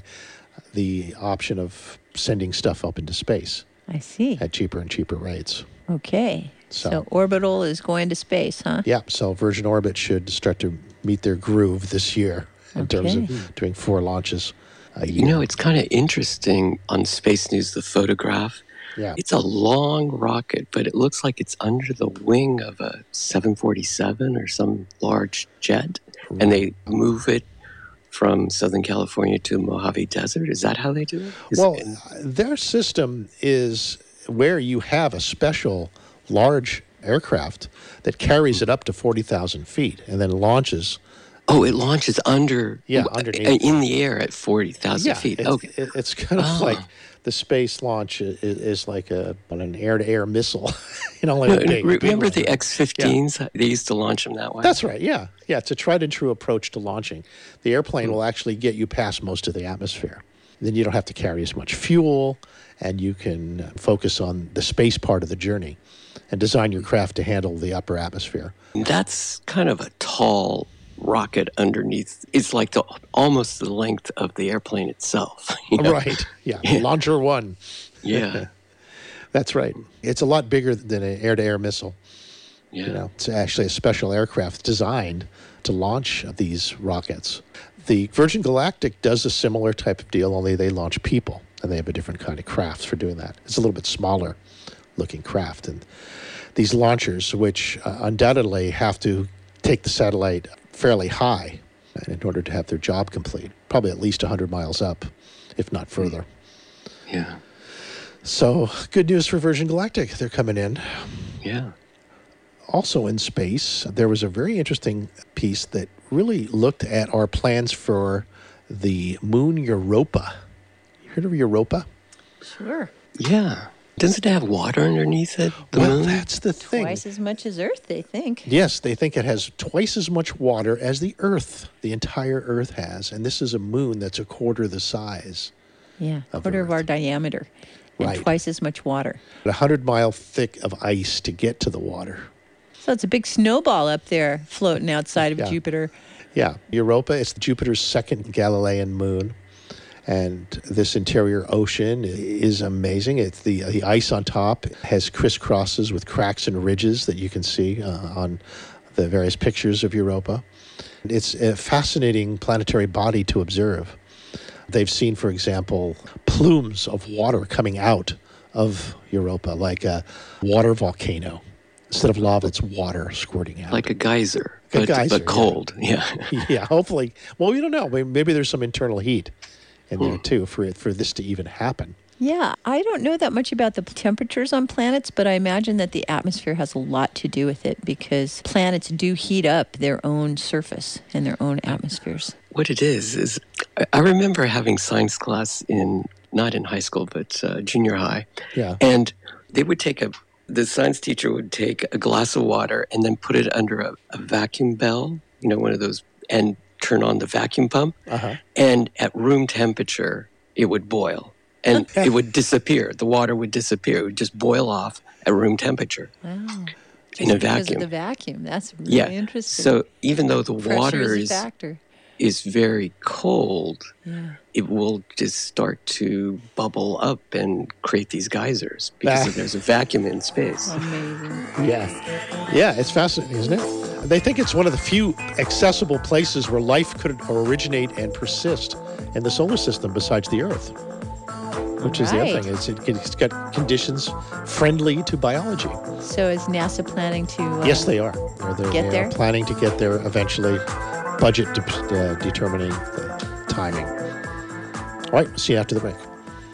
the option of sending stuff up into space I see. at cheaper and cheaper rates. Okay. So- So, Orbital is going to space, huh? Yeah, so Virgin Orbit should start to meet their groove this year in terms Okay. of doing four launches a year. You know, it's kind of interesting on Space News, the photograph. Yeah. It's a long rocket, but it looks like it's under the wing of a seven forty-seven or some large jet. And they move it from Southern California to Mojave Desert. Is that how they do it? Is Well, it- their system is where you have a special large aircraft that carries it up to forty thousand feet and then launches. oh, it launches under, Yeah, underneath. in the air at forty thousand Yeah, feet. it's, Okay. it- it's kind of Ah. like the space launch is, is like a an air-to-air missile. you know, like No, a big, big remember one. the X fifteens? They used to launch them that way. That's right, yeah. Yeah, it's a tried and true approach to launching. The airplane Hmm. will actually get you past most of the atmosphere. Then you don't have to carry as much fuel, and you can focus on the space part of the journey and design your craft to handle the upper atmosphere. That's kind of a tall rocket underneath. It's like the almost the length of the airplane itself. you know? Right, yeah. Launcher One. Yeah. That's right. It's a lot bigger than an air-to-air missile. Yeah. You know, it's actually a special aircraft designed to launch these rockets. The Virgin Galactic does a similar type of deal, only they launch people, and they have a different kind of craft for doing that. It's a little bit smaller looking craft. And these launchers, which uh, undoubtedly have to take the satellite fairly high in order to have their job complete, probably at least one hundred miles up, if not further. Yeah. So good news for Virgin Galactic. They're coming in. Yeah. Also in space, there was a very interesting piece that really looked at our plans for the moon Europa. You heard of Europa? Sure. Yeah. Doesn't it have water underneath it? The well, moon? that's the thing. Twice as much as Earth, they think. Yes, they think it has twice as much water as the Earth, the entire Earth has. And this is a moon that's a quarter the size. Yeah, Of quarter of Earth. our diameter. And Right. twice as much water. A hundred mile thick of ice to get to the water. So it's a big snowball up there floating outside of Yeah. Jupiter. Yeah, Europa is Jupiter's second Galilean moon. And this interior ocean is amazing. It's the, the ice on top has crisscrosses with cracks and ridges that you can see uh, on the various pictures of Europa. It's a fascinating planetary body to observe. They've seen, for example, plumes of water coming out of Europa, like a water volcano. Instead of lava, it's water squirting out. Like a geyser, A but, geyser, but cold. Yeah. Yeah. Yeah, hopefully. Well, we don't know. Maybe maybe there's some internal heat in there, too, for it, for this to even happen. Yeah, I don't know that much about the temperatures on planets, but I imagine that the atmosphere has a lot to do with it because planets do heat up their own surface and their own atmospheres. What it is, is I- I remember having science class in, not in high school, but uh, junior high. Yeah. And they would take a, the science teacher would take a glass of water and then put it under a, a vacuum bell, you know, one of those, and turn on the vacuum pump. Uh-huh. And at room temperature, it would boil. And it would disappear. The water would disappear. It would just boil off at room temperature Wow. in a Because vacuum. of the vacuum. That's really Yeah. interesting. So even though the Pressure water is a is factor. is very cold, Yeah. it will just start to bubble up and create these geysers because Ah. there's a vacuum in space. Amazing. Yeah. Yeah, it's fascinating, isn't it? They think it's one of the few accessible places where life could originate and persist in the solar system besides the Earth. Which is the other Right. thing. It's, it, it's got conditions friendly to biology. So is NASA planning to uh, Yes, they are. They're, they're, Get they there? are planning to get there eventually, budget de- uh, determining the timing. All right, we'll see you after the break.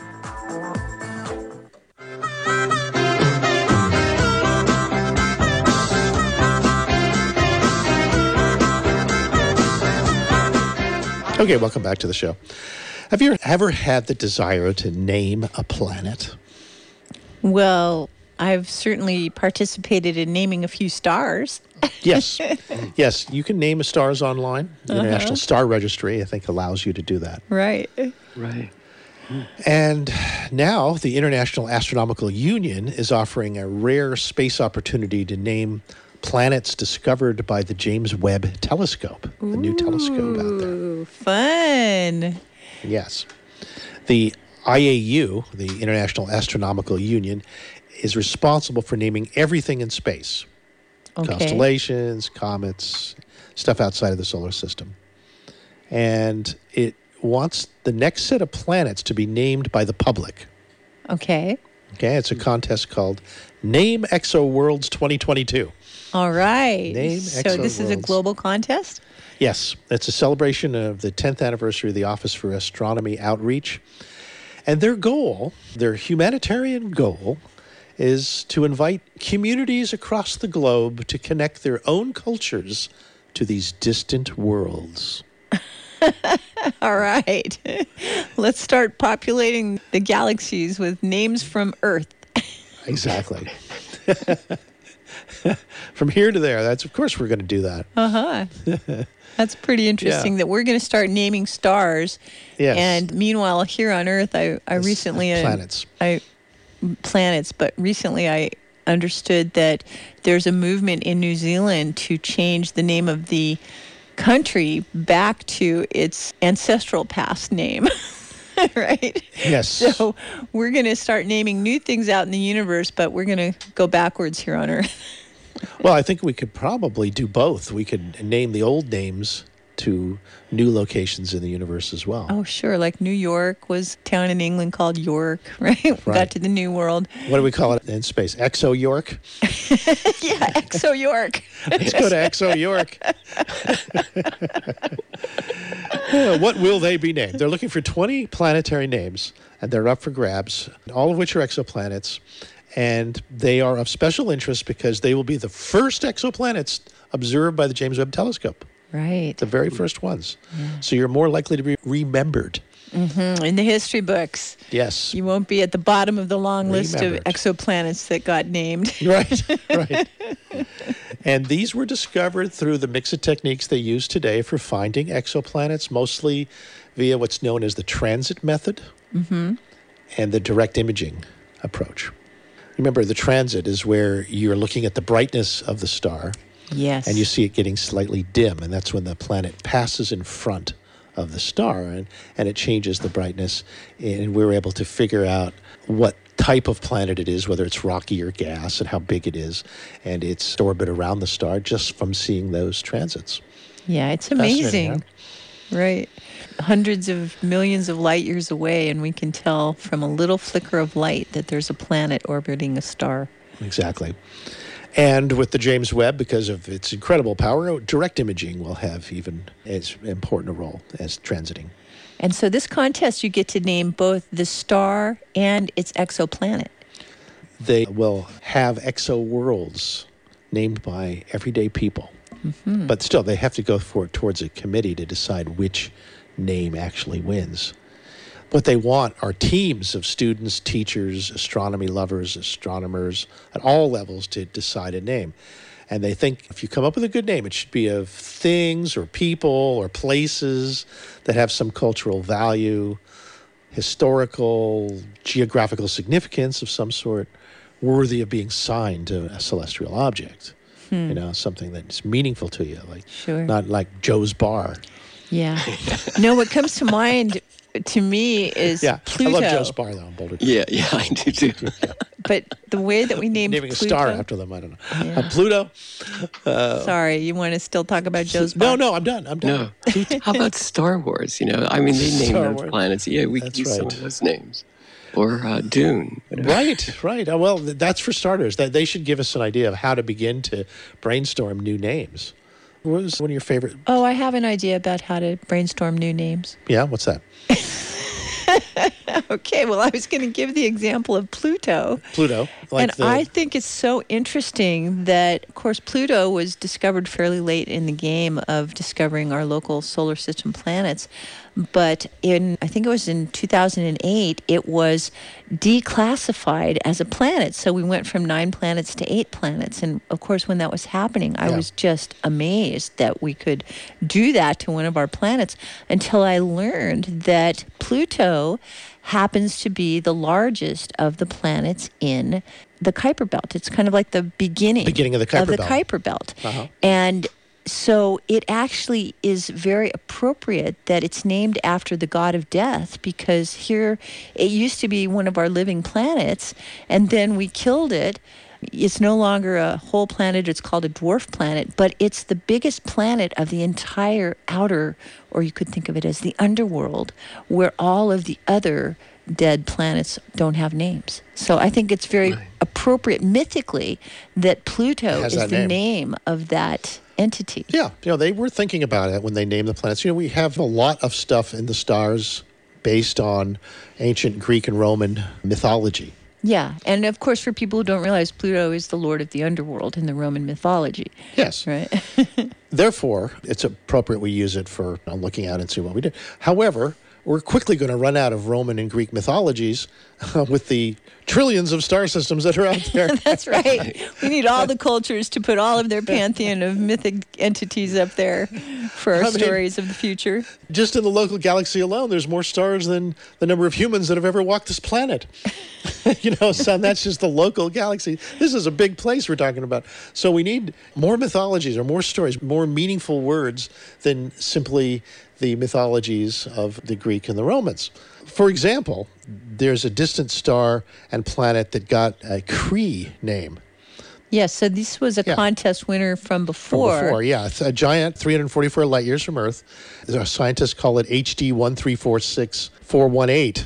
Okay, welcome back to the show. Have you ever had the desire to name a planet? Well, I've certainly participated in naming a few stars. Yes. Yes, you can name stars online. The Uh-huh. International Star Registry, I think, allows you to do that. Right. Right. And now the International Astronomical Union is offering a rare space opportunity to name planets discovered by the James Webb Telescope, the new telescope out there. Ooh, fun. Yes. The I A U, the International Astronomical Union, is responsible for naming everything in space. Okay. Constellations, comets, stuff outside of the solar system. And it wants the next set of planets to be named by the public. Okay. Okay, it's a contest called Name ExoWorlds twenty twenty-two. All right. Name so this is a ExoWorlds. global contest? Yes, it's a celebration of the tenth anniversary of the Office for Astronomy Outreach. And their goal, their humanitarian goal, is to invite communities across the globe to connect their own cultures to these distant worlds. All right. Let's start populating the galaxies with names from Earth. Exactly. From here to there, that's of course we're going to do that. Uh-huh. That's pretty interesting Yeah. that we're going to start naming stars. Yes. And meanwhile, here on Earth, I, I Yes, recently... uh, planets. I planets, but recently I understood that there's a movement in New Zealand to change the name of the country back to its ancestral past name. Right? Yes. So we're going to start naming new things out in the universe, but we're going to go backwards here on Earth. Well, I think we could probably do both. We could name the old names to new locations in the universe as well. Oh, sure. Like New York was a town in England called York, right? We Right. got to the New World. What do we call it in space? Exo York? Yeah, Exo York. Let's go to Exo York. Yeah, what will they be named? They're looking for twenty planetary names, and they're up for grabs, all of which are exoplanets. And they are of special interest because they will be the first exoplanets observed by the James Webb Telescope, Right. the very first ones. So you're more likely to be remembered. Mm, in the history books. Yes. You won't be at the bottom of the long list of Remembered. exoplanets that got named. Right, right. And these were discovered through the mix of techniques they use today for finding exoplanets, mostly via what's known as the transit method and the direct imaging approach. Remember, the transit is where you're looking at the brightness of the star Yes. and you see it getting slightly dim, and that's when the planet passes in front of the star, and, and it changes the brightness, and we're able to figure out what type of planet it is, whether it's rocky or gas, and how big it is, and its orbit around the star just from seeing those transits. Yeah, it's Fascinating, amazing. Right. Hundreds of millions of light years away, and we can tell from a little flicker of light that there's a planet orbiting a star. Exactly. And with the James Webb, because of its incredible power, direct imaging will have even as important a role as transiting. And so this contest, you get to name both the star and its exoplanet. They will have exo-worlds named by everyday people. Mm-hmm. But still, they have to go for towards a committee to decide which name actually wins. What they want are teams of students, teachers, astronomy lovers, astronomers at all levels to decide a name. And they think if you come up with a good name, it should be of things or people or places that have some cultural value, historical, geographical significance of some sort, worthy of being signed to a celestial object. Hmm. You know, something that's meaningful to you, like sure. not like Joe's Bar. Yeah. No, what comes to mind to me is yeah, Pluto. I love Joe's Bar, though, in Boulder. Yeah, yeah, I do too. Yeah. But the way that we named Naming Pluto, a star after them, I don't know. Yeah. Uh, Pluto. Uh, Sorry, you want to still talk about Joe's Bar? No, no, I'm done. I'm done. No. How about Star Wars? You know, I mean, they named Star those Wars. planets. Yeah, we That's could use some right. of those names. Or uh, Dune. Whatever. Right, right. Uh, well, th- that's for starters. That they should give us an idea of how to begin to brainstorm new names. What was one of your favorite? Oh, I have an idea about how to brainstorm new names. Yeah, what's that? Okay, well, I was going to give the example of Pluto. Pluto. Like and the, I think it's so interesting that, of course, Pluto was discovered fairly late in the game of discovering our local solar system planets. But in, I think it was in two thousand eight, it was declassified as a planet. So we went from nine planets to eight planets. And of course, when that was happening, I Yeah. was just amazed that we could do that to one of our planets until I learned that Pluto happens to be the largest of the planets in the Kuiper Belt. It's kind of like the beginning, Beginning of the Kuiper of the Belt. Kuiper Belt. Uh-huh. And so it actually is very appropriate that it's named after the god of death, because here it used to be one of our living planets, and then we killed it. It's no longer a whole planet, it's called a dwarf planet, but it's the biggest planet of the entire outer, or you could think of it as the underworld, where all of the other dead planets don't have names. So I think it's very right. appropriate mythically that Pluto is the name. name of that entity. Yeah, you know, they were thinking about it when they named the planets. You know, we have a lot of stuff in the stars based on ancient Greek and Roman mythology. Yeah, and of course, for people who don't realize, Pluto is the lord of the underworld in the Roman mythology. Yes. Right. Therefore, it's appropriate we use it for uh, looking out and see what we did. However, we're quickly going to run out of Roman and Greek mythologies uh, with the trillions of star systems that are out there. That's right. We need all the cultures to put all of their pantheon of mythic entities up there for our I mean, stories of the future. Just in the local galaxy alone, there's more stars than the number of humans that have ever walked this planet. You know, so that's just the local galaxy. This is a big place we're talking about. So we need more mythologies or more stories, more meaningful words than simply the mythologies of the Greek and the Romans. For example, there's a distant star and planet that got a Cree name. Yes, so this was a Yeah. contest winner from before. From before, yeah. It's a giant three hundred forty-four light years from Earth. Our scientists call it H D one three four six four one eight.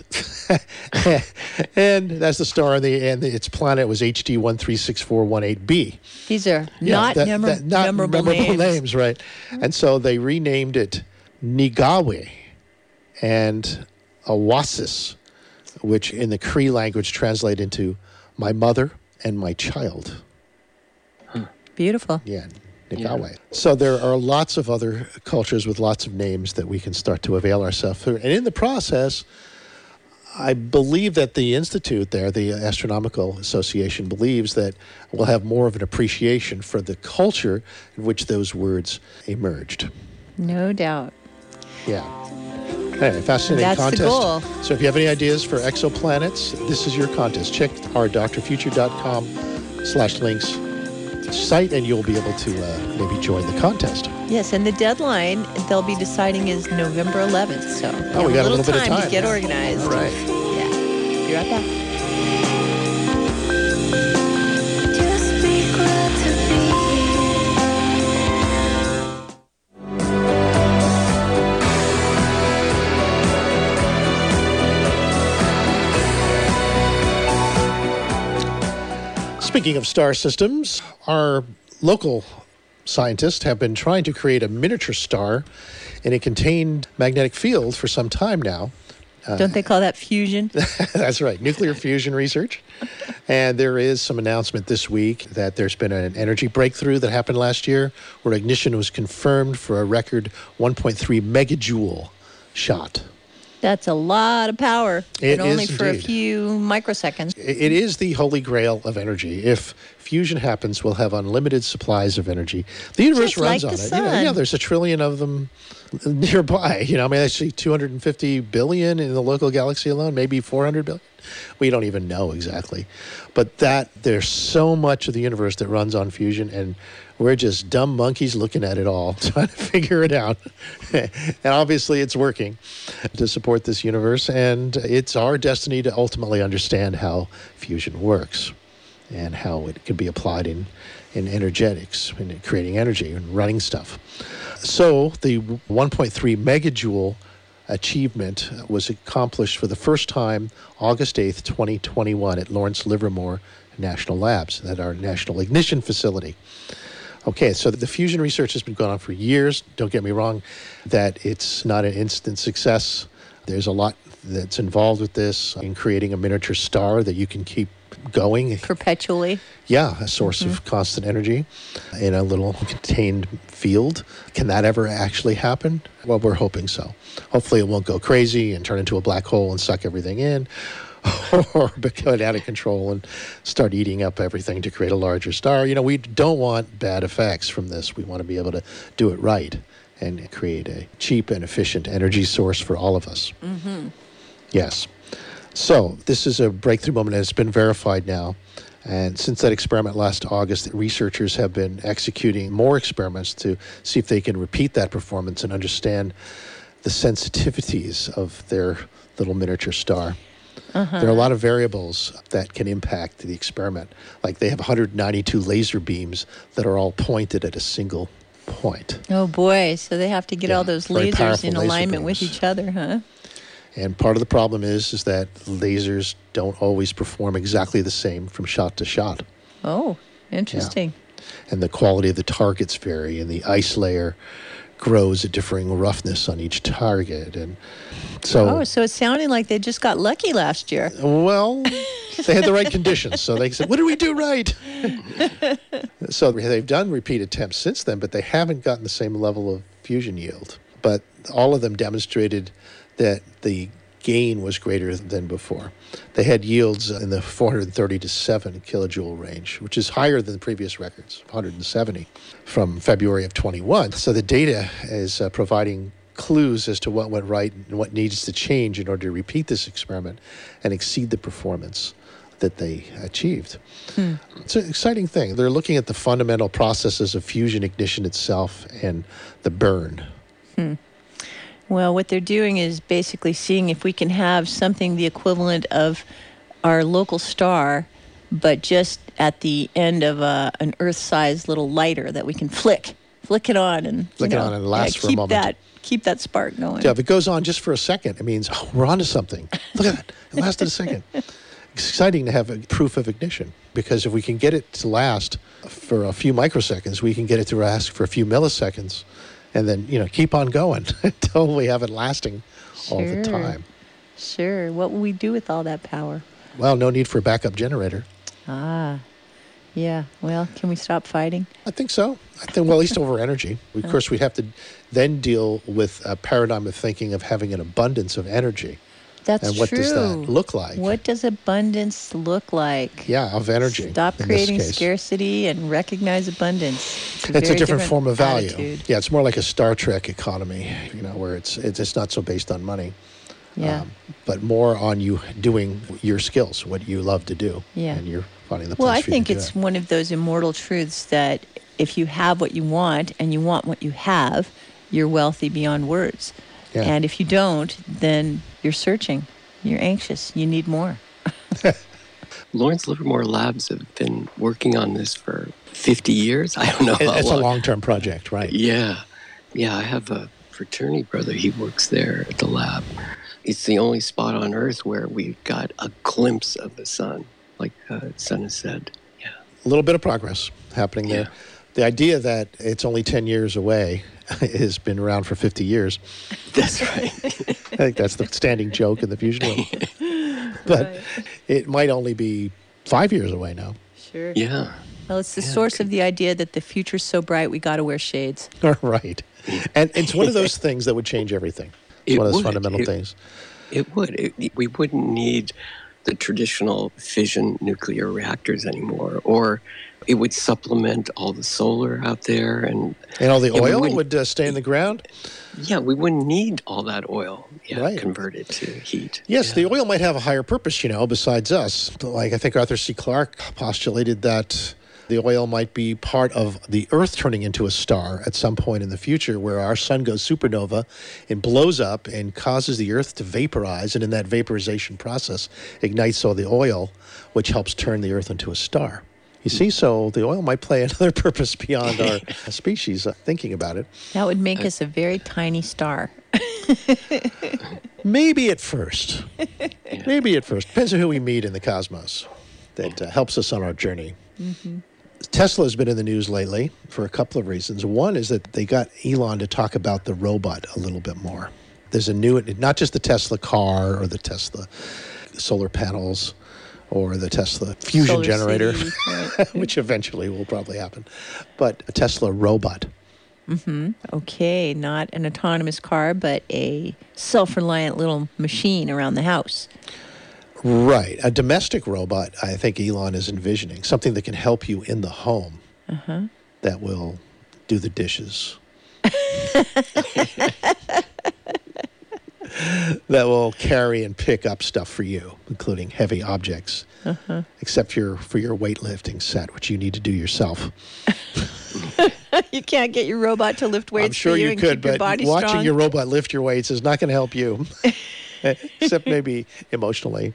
And that's the star, and, the, and the, its planet was H D one three six four one eight b. These are Yeah, not, that- memor- that- not memorable, memorable names. names, right? And so they renamed it Nigawe and Awasis, which in the Cree language translate into my mother and my child. Beautiful. Yeah, Nigawe. Yeah. So there are lots of other cultures with lots of names that we can start to avail ourselves through. And in the process, I believe that the Institute there, the Astronomical Association, believes that we'll have more of an appreciation for the culture in which those words emerged. No doubt. Yeah. Anyway, fascinating That's contest. the goal. So if you have any ideas for exoplanets, this is your contest. Check our d r future dot com slash links site, and you'll be able to uh, maybe join the contest. Yes, and the deadline they'll be deciding is November eleventh. So you Oh, we have got a little little bit of time time. to get organized. All right. Yeah. Be right back. Just be glad to be here. Speaking of star systems, our local scientists have been trying to create a miniature star in a contained magnetic field for some time now. Uh, Don't they call that fusion? That's right, nuclear fusion research. And there is some announcement this week that there's been an energy breakthrough that happened last year where ignition was confirmed for a record one point three megajoule shot. That's a lot of power, It but only is for a indeed. few microseconds. It is the holy grail of energy. If fusion happens, we'll have unlimited supplies of energy. The universe Just runs like on the it. You know, sun. yeah, there's a trillion of them nearby. You know, I mean, I see two hundred fifty billion in the local galaxy alone, maybe four hundred billion. We don't even know exactly. But that there's so much of the universe that runs on fusion, and we're just dumb monkeys looking at it all, trying to figure it out. And obviously it's working to support this universe, and it's our destiny to ultimately understand how fusion works and how it can be applied in, in energetics, in creating energy and running stuff. So the one point three megajoule achievement was accomplished for the first time August eighth, twenty twenty-one at Lawrence Livermore National Labs at our National Ignition Facility. Okay, so the fusion research has been going on for years. Don't get me wrong, that it's not an instant success. There's a lot that's involved with this in creating a miniature star that you can keep going. Perpetually. Yeah, a source mm-hmm. of constant energy in a little contained field. Can that ever actually happen? Well, we're hoping so. Hopefully it won't go crazy and turn into a black hole and suck everything in, or become out of control and start eating up everything to create a larger star. You know, we don't want bad effects from this. We want to be able to do it right and create a cheap and efficient energy source for all of us. Mm-hmm. Yes. So this is a breakthrough moment, and it's been verified now. And since that experiment last August, researchers have been executing more experiments to see if they can repeat that performance and understand the sensitivities of their little miniature star. Uh-huh. There are a lot of variables that can impact the experiment. Like they have one hundred ninety-two laser beams that are all pointed at a single point. Oh, boy. So they have to get Yeah, all those very lasers powerful in laser alignment with beams. each other, huh? And part of the problem is, is that lasers don't always perform exactly the same from shot to shot. Oh, interesting. And the quality of the targets vary, and the ice layer grows at differing roughness on each target. And so, Oh, so it's sounding like they just got lucky last year. well, they had the right conditions. So they said, what did we do right? So they've done repeat attempts since then, but they haven't gotten the same level of fusion yield. But all of them demonstrated that the gain was greater than before. They had yields in the four hundred thirty to seven kilojoule range, which is higher than the previous records, one hundred seventy from February of twenty-one. So the data is uh, providing clues as to what went right and what needs to change in order to repeat this experiment and exceed the performance that they achieved. Hmm. It's an exciting thing. They're looking at the fundamental processes of fusion ignition itself and the burn. Hmm. Well, what they're doing is basically seeing if we can have something the equivalent of our local star, but just at the end of a, an Earth-sized little lighter that we can flick, flick it on, and Flick you it know, on and last yeah, for a keep moment. that keep that spark going. Yeah, if it goes on just for a second, it means, oh, we're onto something. Look at that. It lasted a second. Exciting to have a proof of ignition, because if we can get it to last for a few microseconds, we can get it to last for a few milliseconds, and then, you know, keep on going until we have it lasting all the Sure. time. Sure. What will we do with all that power? Well, no need for a backup generator. Ah, yeah. Well, can we stop fighting? I think so. I think, well, at least over energy. Of course, we'd have to then deal with a paradigm of thinking of having an abundance of energy. That's And what true. does that look like? What does abundance look like? Yeah, of energy. Stop in this creating case. scarcity and recognize abundance. It's a, It's very a different form of value. attitude. Yeah, it's more like a Star Trek economy, you know, where it's it's, it's not so based on money, Yeah. um, but more on you doing your skills, what you love to do, Yeah. and you're finding the place Well, I for you think to do it's it. one of those immortal truths that if you have what you want and you want what you have, you're wealthy beyond words. Yeah. And if you don't, then you're searching. You're anxious. You need more. Lawrence Livermore Labs have been working on this for fifty years. I don't know how It's a long. long-term project, right? Yeah. Yeah, I have a fraternity brother. He works there at the lab. It's the only spot on Earth where we got a glimpse of the sun, like uh, Sun has said. Yeah. a little bit of progress happening there. Yeah. The idea that it's only ten years away has been around for fifty years. That's right. I think that's the standing joke in the fusion room. But Right. it might only be five years away now. Sure. Yeah. Well, it's the Yeah, source of the idea that the future's so bright we got to wear shades. Right. And it's one of those things that would change everything. It's It one of those would. fundamental It- things. It would. It, we wouldn't need the traditional fission nuclear reactors anymore, or it would supplement all the solar out there, and And all the Yeah, we oil wouldn't- would uh, stay in the ground. yeah, we wouldn't need all that oil yeah, Right. converted to heat. Yes, Yeah. the oil might have a higher purpose, you know, besides us. Like I think Arthur C. Clarke postulated that the oil might be part of the Earth turning into a star at some point in the future where our sun goes supernova and blows up and causes the Earth to vaporize. And in that vaporization process, ignites all the oil, which helps turn the Earth into a star. You see, so the oil might play another purpose beyond our species, uh, thinking about it. That would make us a very tiny star. Maybe at first. Maybe at first. Depends on who we meet in the cosmos that uh, helps us on our journey. Tesla has been in the news lately for a couple of reasons. One is that they got Elon to talk about the robot a little bit more. There's a new, not just the Tesla car or the Tesla solar panels or the Tesla fusion Solar generator, City, right. which eventually will probably happen, but a Tesla robot. Okay, not an autonomous car, but a self-reliant little machine around the house. Right. A domestic robot, I think Elon is envisioning, something that can help you in the home that will do the dishes. That will carry and pick up stuff for you, including heavy objects, except for your, for your weightlifting set, which you need to do yourself. You can't get your robot to lift weights I'm sure for you, you and could, keep your but body watching strong. your robot lift your weights is not going to help you, except maybe emotionally.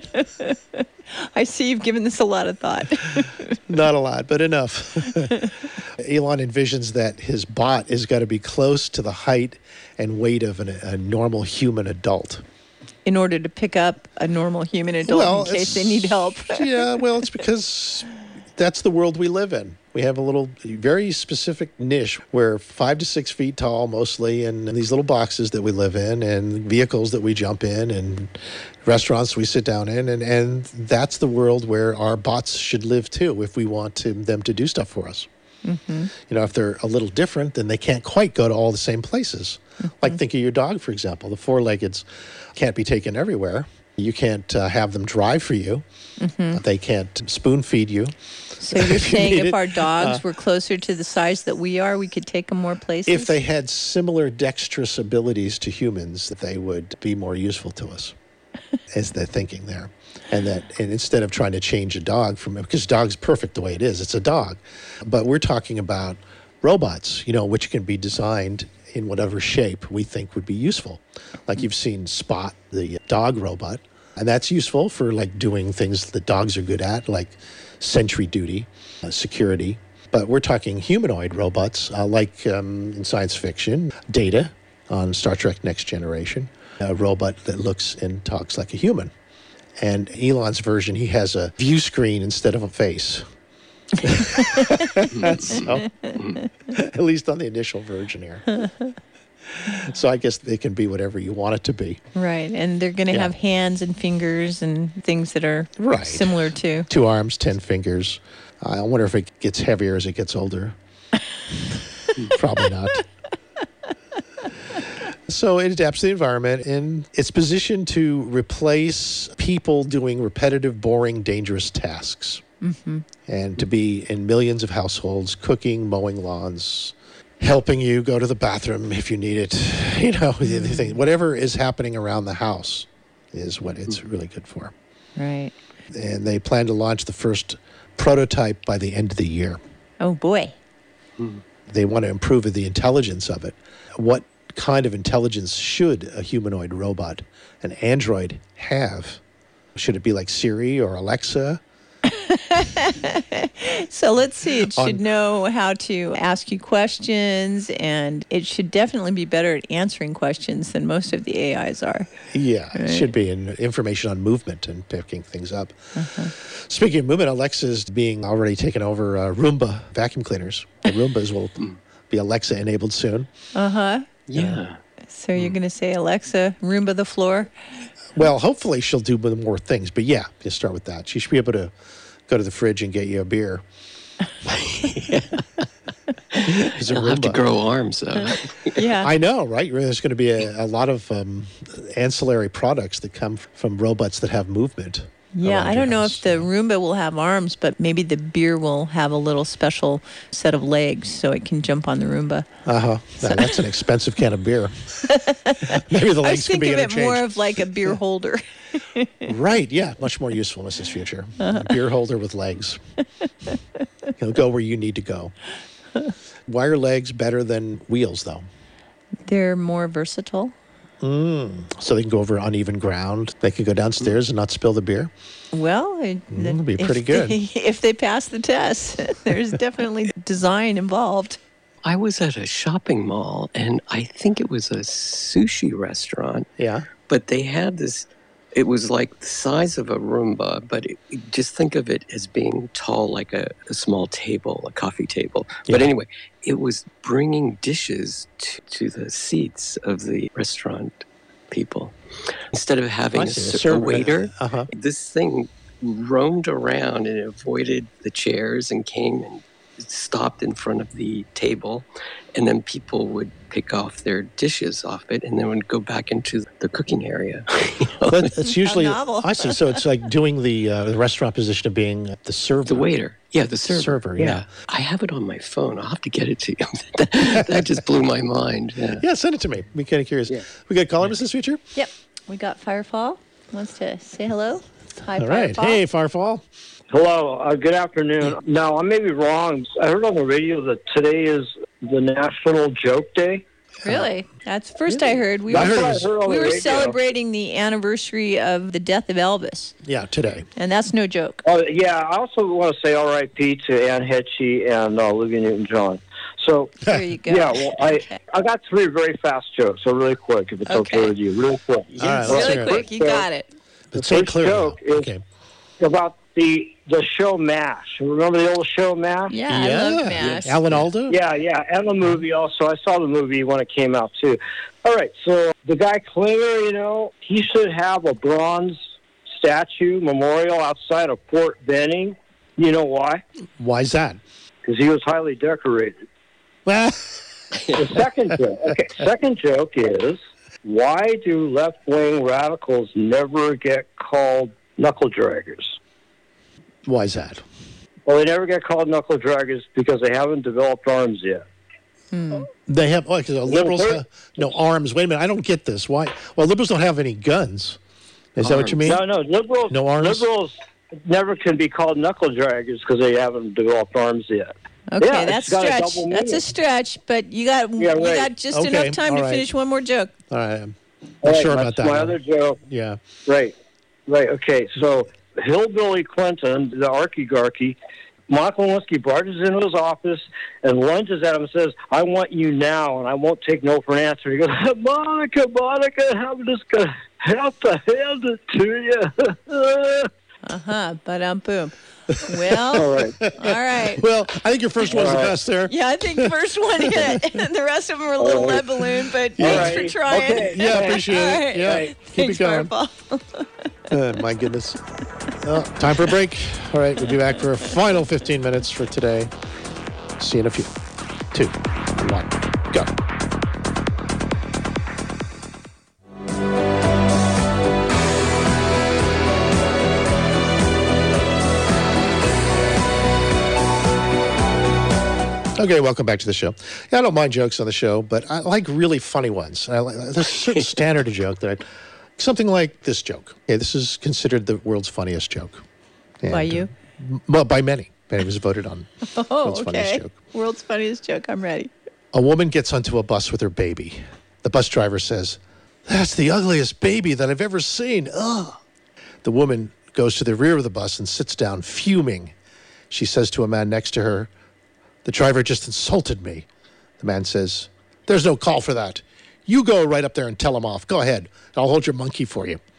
I see you've given this a lot of thought. Not a lot, but enough. Elon envisions that his bot is got to be close to the height and weight of an, a normal human adult. In order to pick up a normal human adult in case they it's- need help. Yeah, well, it's because that's the world we live in. We have a little, very specific niche. We're five to six feet tall, mostly, and these little boxes that we live in, and vehicles that we jump in, and restaurants we sit down in, and, and that's the world where our bots should live too, if we want to, them to do stuff for us. You know, if they're a little different, then they can't quite go to all the same places. Like think of your dog, for example. The four-leggeds can't be taken everywhere. You can't uh, have them drive for you. They can't spoon feed you. So you're If you saying need if it, our dogs uh, were closer to the size that we are, we could take them more places? If they had similar dexterous abilities to humans, they would be more useful to us, is the thinking there. And that, and instead of trying to change a dog from, because dog's perfect the way it is, it's a dog. But we're talking about robots, you know, which can be designed in whatever shape we think would be useful. Like you've seen Spot, the dog robot, and that's useful for like doing things that dogs are good at, like sentry duty, uh, security. But we're talking humanoid robots, uh, like um, in science fiction, Data on Star Trek Next Generation, a robot that looks and talks like a human. And Elon's version, he has a view screen instead of a face. So, at least on the initial version here. So I guess it can be whatever you want it to be. Right, and they're going to Yeah. have hands and fingers and things that are Right. similar to. Two arms, ten fingers. I wonder if it gets heavier as it gets older. Probably not. So it adapts to the environment, and it's positioned to replace people doing repetitive, boring, dangerous tasks. And to be in millions of households, cooking, mowing lawns, helping you go to the bathroom if you need it. You know, the thing, whatever is happening around the house is what it's really good for. Right. And they plan to launch the first prototype by the end of the year. Oh, boy. They want to improve the intelligence of it. What kind of intelligence should a humanoid robot, an android, have? Should it be like Siri or Alexa? So let's see. It should On- know how to ask you questions, and it should definitely be better at answering questions than most of the A Is are. Yeah, it should be in information on movement and picking things up. Speaking of movement, Alexa's being already taken over uh, Roomba vacuum cleaners. The Roombas will be Alexa enabled soon. Uh huh. Yeah. So you're going to say, Alexa, Roomba the floor? Well, hopefully she'll do more things, but yeah, you start with that. She should be able to go to the fridge and get you a beer. It's a You'll have to Roomba. grow arms, though. Yeah. I know, right? There's going to be a, a lot of um, ancillary products that come from robots that have movement. Yeah, around I your don't know house. if the Roomba will have arms, but maybe the beer will have a little special set of legs so it can jump on the Roomba. Uh-huh. Now, that's an expensive can of beer. Maybe the I legs can think be of it more interchanged. of like a beer holder. Right, yeah. Much more useful, Missus Future. Uh-huh. A beer holder with legs. You'll go where you need to go. Why are legs better than wheels, though? They're more versatile. So they can go over uneven ground. They can go downstairs and not spill the beer. Well, it, that'd be if pretty good. They, if they pass the test, there's definitely design involved. I was at a shopping mall, and I think it was a sushi restaurant, Yeah. but they had this. It was like the size of a Roomba, but it, just think of it as being tall, like a, a small table, a coffee table. But Yeah. anyway, it was bringing dishes to, to the seats of the restaurant people. Instead of having I a, see. ser- a Server- waiter, Uh-huh. this thing roamed around and avoided the chairs and came and stopped in front of the table, and then people would pick off their dishes off it and then would go back into the cooking area. You know? But it's usually, novel. I see. So it's like doing the, uh, the restaurant position of being the server. The waiter. Yeah, the server. Server, yeah. I have it on my phone. I'll have to get it to you. that, that just blew my mind. Yeah. Yeah, send it to me. I'm kind of curious. Yeah. We got a caller, Missus Future? Yep. We got Firefall. Wants to say hello. Hi, All right. Firefall. Hey, Farfall. Hello, uh, good afternoon. Now, I may be wrong. I heard on the radio that today is the National Joke Day. Really? That's first I heard. We I were, heard it That's was- what I heard on we the were radio. celebrating the anniversary of the death of Elvis, Yeah, today. and that's no joke. Oh, yeah, I also want to say R I P to Ann Hetchy and uh, Olivia Newton-John. So, There you go. yeah, well, I, Okay. I got three very fast jokes, so really quick, if it's okay, Okay. with you. Really quick. All right, let's really hear it. quick. You got it. But The say first clearly. joke though. is- Okay. About the the show MASH. Remember the old show MASH? Yeah, I love MASH. Alan Alda? Yeah, yeah, and the movie also. I saw the movie when it came out, too. All right, so the guy Klinger, you know, he should have a bronze statue memorial outside of Fort Benning. You know why? Why's that? Because he was highly decorated. Well, The second joke, okay, second joke is, why do left-wing radicals never get called knuckle draggers? why's that? Well, they never get called knuckle draggers because they haven't developed arms yet. They have, oh, because liberals third- have no arms. Wait a minute, I don't get this. Why? Well, liberals don't have any guns. Is that what you mean? No, no, liberals. No arms? Liberals never can be called knuckle draggers because they haven't developed arms yet. Okay, Yeah, that's it's got a stretch. double That's a meaning. stretch, but you got Yeah, you right. got just Okay, enough time all to right. finish one more joke. All right, I'm All not right, sure that's about that. my one. other joke. Yeah. Right, right. Okay, so Hillbilly Clinton, the archigarchy, Monica Lewinsky barges into his office and lunges at him and says, "I want you now, and I won't take no for an answer." He goes, "Monica, Monica, I'm just gonna have to hand it to you." Uh huh. But um, boom. Well, All right. all right. Well, I think your first one's the All right. best there. Yeah, I think first one hit, and the rest of them were a little All right. lead balloon. But Yeah. thanks for All right. trying. Okay. Yeah, appreciate All it. right. Yeah, Right. keep Thanks, it going. Firefall. Oh, my goodness. Well, time for a break. All right, we'll be back for a final fifteen minutes for today. See you in a few. Two, one, go. Okay, welcome back to the show. Yeah, I don't mind jokes on the show, but I like really funny ones. I like, there's a certain standard of joke that I, something like this joke. Okay, this is considered the world's funniest joke. And, By you? uh, well, by many. It was voted on. Oh, World's funniest okay. joke. World's funniest joke. I'm ready. A woman gets onto a bus with her baby. The bus driver says, "That's the ugliest baby that I've ever seen. Ugh." The woman goes to the rear of the bus and sits down, fuming. She says to a man next to her, "The driver just insulted me." The man says, "There's no call for that. You go right up there and tell him off. Go ahead. I'll hold your monkey for you."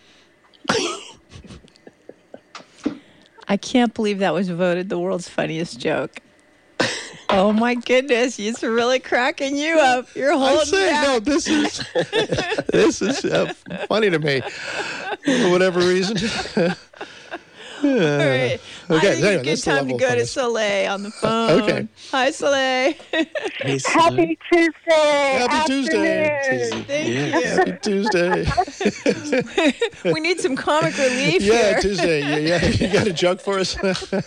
I can't believe that was voted the world's funniest joke. Oh my goodness, it's really cracking you up. You're holding I say, back. no, this is this is uh, funny to me for whatever reason. All right. I Okay, think anyway, it's that's a the good time to level go of to funniness. Soleil on the phone. Okay. Hi, Soleil. Hey, Sue. Happy Tuesday. Happy Tuesday. afternoon. Thank Yes. Happy Tuesday. you. We need some comic relief Yeah, here. Tuesday. Yeah, yeah. You got a joke for us?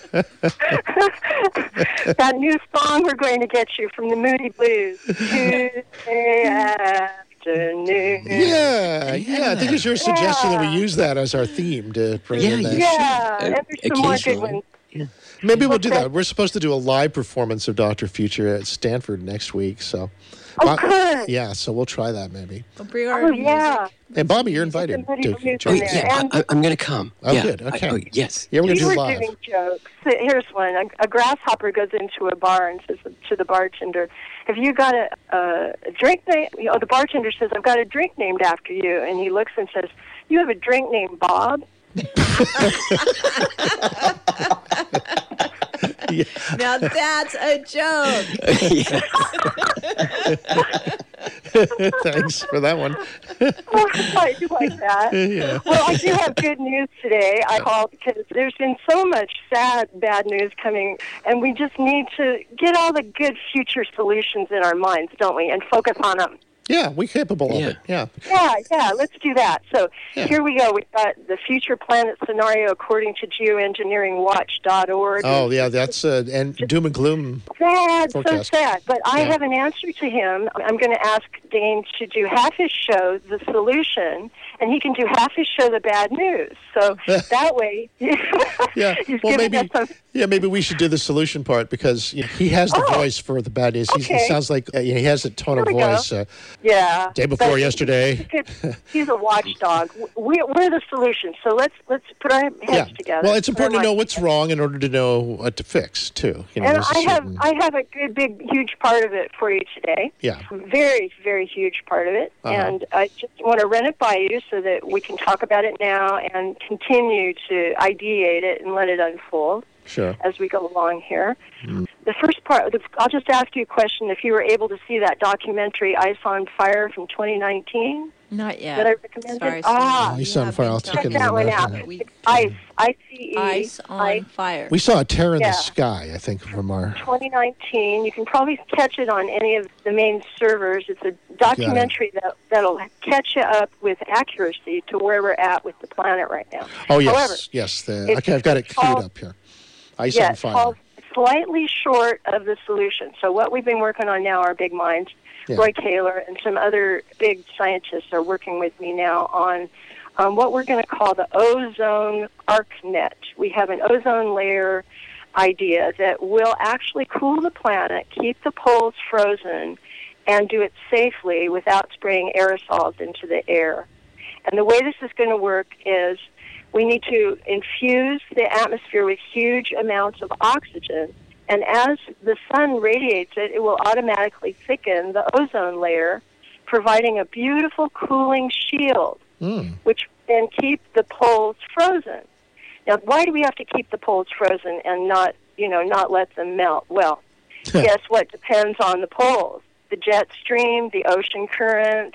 That new song we're going to get you from the Moody Blues. Tuesday afternoon. Yeah, yeah. I think it's your suggestion that we Yeah. use that as our theme to bring Yeah, in that. you Yeah, should. and Uh, there's some more good occasionally. ones. Yeah. Maybe we'll do Okay. that. We're supposed to do a live performance of Doctor Future at Stanford next week. So, Oh, Bob- good. yeah. So we'll try that maybe. We'll bring our Oh, music. yeah. And Bobby, you're invited Somebody to believes Oh, join in us. there. yeah, And- I, I'm going to come. Oh, yeah. good. Okay. I, oh, yes. Yeah, we're gonna We do were live. doing jokes. Here's one. A, a grasshopper goes into a bar and says to the bartender, "Have you got a, a, a drink name?" You know, the bartender says, "I've got a drink named after you." And he looks and says, "You have a drink named Bob?" Yeah. Now that's a joke. Yeah. Thanks for that one. I do like that. Yeah. Well, I do have good news today. I called because there's been so much sad, bad news coming, and we just need to get all the good future solutions in our minds, don't we, and focus on them. Yeah, we're capable Yeah. of it. Yeah. Yeah, yeah, let's do that. So Yeah. here we go. We've got the future planet scenario according to geoengineering watch dot org. Oh, yeah. That's uh, and doom and gloom. Sad, Forecast. so sad. But I Yeah. have an answer to him. I'm going to ask Dane to do half his show, the solution, and he can do half his show, the bad news. So that way, Yeah. he's Well, giving maybe. us some. Yeah, maybe we should do the solution part because you know, he has the Oh. voice for the bad news. He's, he Okay. sounds like uh, he has a tone Here of we go. voice. Uh, Yeah. Day before But yesterday. He's, a good- he's a watchdog. We, we're the solution. So let's let's put our heads yeah. together. Well, it's Put our important to know minds what's wrong in order to know what to fix too. You know, And there's a I have certain- I have a good, big, huge part of it for you today. Yeah. Very, very huge part of it. Uh-huh. And I just want to run it by you so that we can talk about it now and continue to ideate it and let it unfold Sure. as we go along here. The first part, I'll just ask you a question. If you were able to see that documentary, Ice on Fire from twenty nineteen, Not yet. that I recommended? Sorry, ah, Soleil. Ice You on have Fire. been I'll talking take check it that in one the- out. in We- It's Ice, I C E. Ice on fire. We saw a tear in Yeah. the sky, I think, from our. twenty nineteen. You can probably catch it on any of the main servers. It's a documentary that, that'll catch you up with accuracy to where we're at with the planet right now. Oh yes, However, yes. The, it's okay, I've got it queued called- up here. Ice yeah, on it's Fire. falls slightly short of the solution. So what we've been working on now, our big minds, Yeah. Roy Taylor and some other big scientists are working with me now on um, what we're going to call the ozone ArcNet. We have an ozone layer idea that will actually cool the planet, keep the poles frozen, and do it safely without spraying aerosols into the air. And the way this is going to work is we need to infuse the atmosphere with huge amounts of oxygen, and as the sun radiates it, it will automatically thicken the ozone layer, providing a beautiful cooling shield, Mm. which then keep the poles frozen. Now, why do we have to keep the poles frozen and not, you know, not let them melt? Well, guess what? Depends on the poles. The jet stream, the ocean current.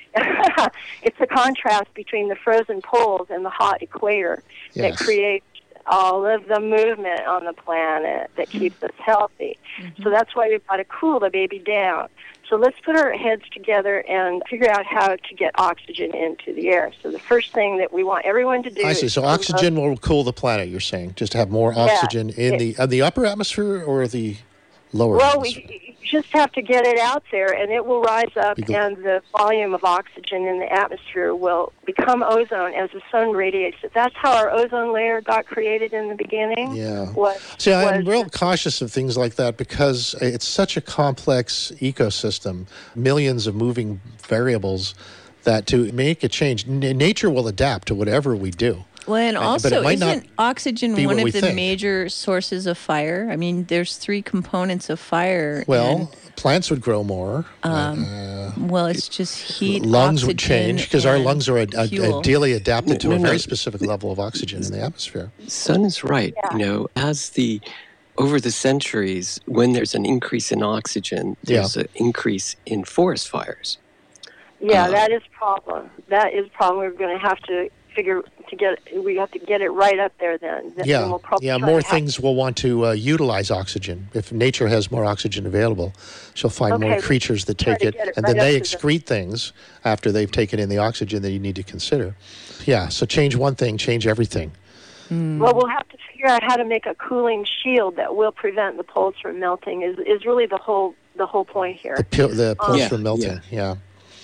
It's the contrast between the frozen poles and the hot equator Yes. that creates all of the movement on the planet that keeps us healthy. So that's why we've got to cool the baby down. So let's put our heads together and figure out how to get oxygen into the air. So the first thing that we want everyone to do I see. is So to oxygen will cool the planet. You're saying just to have more oxygen in it- the uh, the upper atmosphere or the lower Well, atmosphere. we just have to get it out there, and it will rise up, You go- and the volume of oxygen in the atmosphere will become ozone as the sun radiates it. That's how our ozone layer got created in the beginning. Yeah. Was, See, I'm was- real cautious of things like that because it's such a complex ecosystem, millions of moving variables, that to make a change, n- nature will adapt to whatever we do. Well, and And- also, but it might isn't not oxygen be one what of we the think. major sources of fire? I mean, there's three components of fire. Well, plants would grow more. and, um, well, it's just heat. lungs would oxygen, change because our and lungs are a, a, fuel. ideally adapted to No, a no, very no. specific level of oxygen in the atmosphere. Sun is right. You know, as the over the centuries, when there's an increase in oxygen, there's an increase in forest fires. Yeah, Uh, that is a problem. That is a problem. We're going to have to figure to get. We have to get it right up there then. Then Yeah, we'll probably yeah. try More to have- things will want to uh, utilize oxygen. If nature has more oxygen available, she'll find more Okay, creatures that try take to it, get it and right then they up to the- excrete things after they've taken in the oxygen that you need to consider. Yeah. So change one thing, change everything. Well, we'll have to figure out how to make a cooling shield that will prevent the poles from melting. Is is really the whole the whole point here. The pil- the pulse Yeah, from melting. Yeah.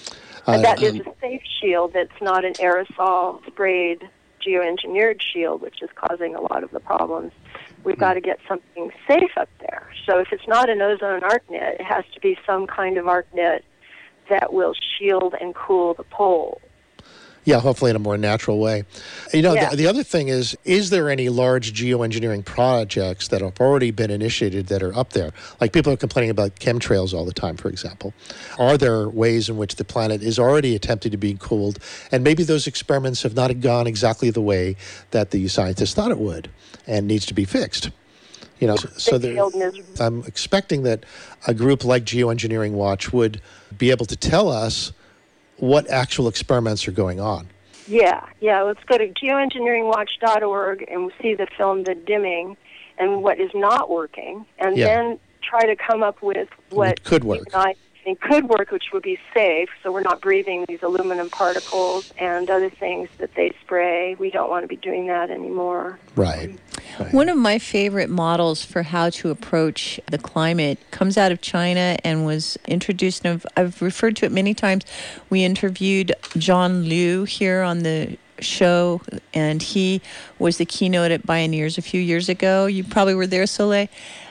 And Uh, that is um, a safe shield that's not an aerosol sprayed geoengineered shield, which is causing a lot of the problems. We've got to get something safe up there. So if it's not an ozone ArcNet, it has to be some kind of ArcNet that will shield and cool the pole. Yeah, hopefully in a more natural way. You know, Yeah. the, the other thing is, is there any large geoengineering projects that have already been initiated that are up there? Like people are complaining about chemtrails all the time, for example. Are there ways in which the planet is already attempting to be cooled, and maybe those experiments have not gone exactly the way that the scientists thought it would and needs to be fixed? You know, so They there, failed miserably. I'm expecting that a group like Geoengineering Watch would be able to tell us what actual experiments are going on. Yeah, yeah. Let's go to geoengineering watch dot org and we'll see the film The Dimming and what is not working, and Yeah. then try to come up with what It could work. you and I think could work, which would be safe, so we're not breathing these aluminum particles and other things that they spray. We don't want to be doing that anymore. Right. right. One of my favorite models for how to approach the climate comes out of China and was introduced, and I've, I've referred to it many times. We interviewed John Liu here on the show, and he was the keynote at Bioneers a few years ago. You probably were there, Soleil.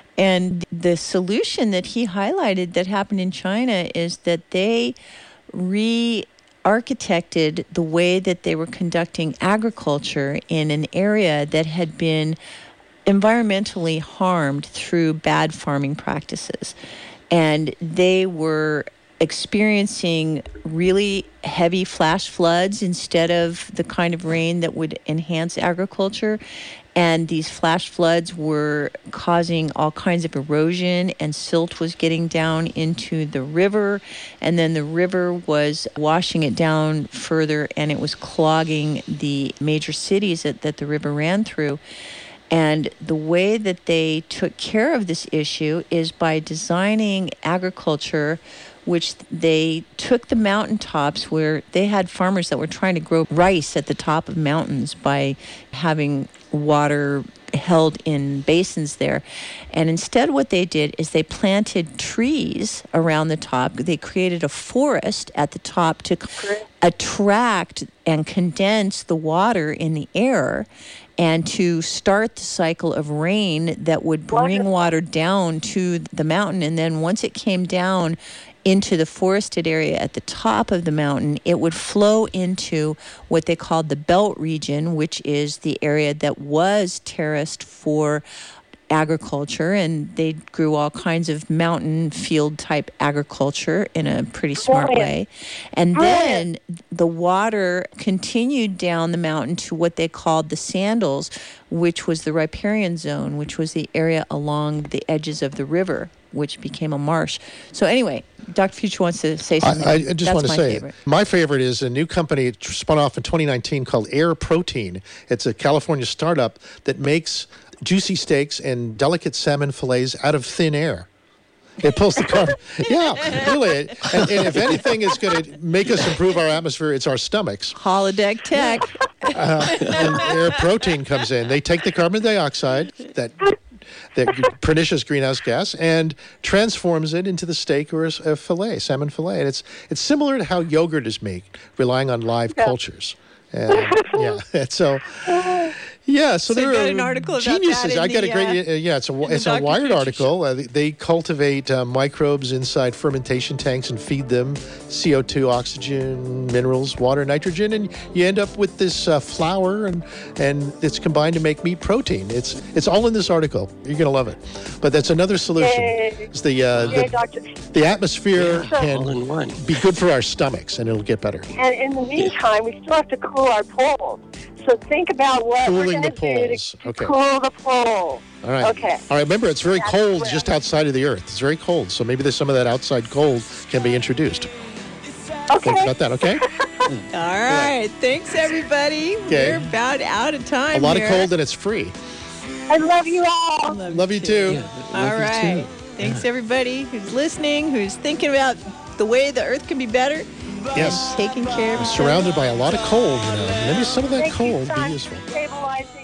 And the solution that he highlighted that happened in China is that they re-architected the way that they were conducting agriculture in an area that had been environmentally harmed through bad farming practices. And they were experiencing really heavy flash floods instead of the kind of rain that would enhance agriculture. And these flash floods were causing all kinds of erosion, and silt was getting down into the river, and then the river was washing it down further, and it was clogging the major cities that, that the river ran through. And the way that they took care of this issue is by designing agriculture, which they took the mountaintops where they had farmers that were trying to grow rice at the top of mountains by having water held in basins there. And instead what they did is they planted trees around the top. They created a forest at the top to attract and condense the water in the air and to start the cycle of rain that would bring water down to the mountain. And then once it came down into the forested area at the top of the mountain, it would flow into what they called the belt region, which is the area that was terraced for agriculture, and they grew all kinds of mountain field type agriculture in a pretty smart Brilliant. way. And then the water continued down the mountain to what they called the Sandals, which was the riparian zone, which was the area along the edges of the river, which became a marsh. So anyway, Doctor Future wants to say something. I, I just That's want to my say, favorite. my favorite is a new company tr- spun off in twenty nineteen called Air Protein. It's a California startup that makes juicy steaks and delicate salmon fillets out of thin air. It pulls the carbon. Yeah, really. And, and if anything is going to make us improve our atmosphere, it's our stomachs. Holodeck tech. Uh, and Air Protein comes in. They take the carbon dioxide, that that pernicious greenhouse gas, and transforms it into the steak or a, a fillet, salmon fillet. And it's it's similar to how yogurt is made, relying on live cultures. And, yeah. And so, Yeah, so, So there you got are an article about geniuses. that in I got the, a great, uh, uh, yeah, it's a in the it's a Doctor Wired Future article. Uh, they cultivate uh, microbes inside fermentation tanks and feed them C O two, oxygen, minerals, water, nitrogen, and you end up with this uh, flour, and and it's combined to make meat protein. It's it's all in this article. You're gonna love it. But that's another solution. Yay. It's the uh, Yay, the, Doctor. the atmosphere Yeah, all can in one. be good for our stomachs, and it'll get better. And in the meantime, we still have to cool our poles. So think about what Cooling we're the going to do poles. to Okay. cool the poles. All right. Okay. All right. Remember, it's very That's cold correct. just outside of the Earth. It's very cold, so maybe there's some of that outside cold can be introduced. Okay. Think about that, okay? All right. Thanks, everybody. Okay. We're about out of time A lot here. of cold and it's free. I love you all. Love you too. Yeah, All love you right. too. Thanks, everybody who's listening, who's thinking about the way the Earth can be better. Yes. Taking care of We're each surrounded by a lot of cold, you know. Maybe some of that Thank you, cold be son, useful. for stabilizing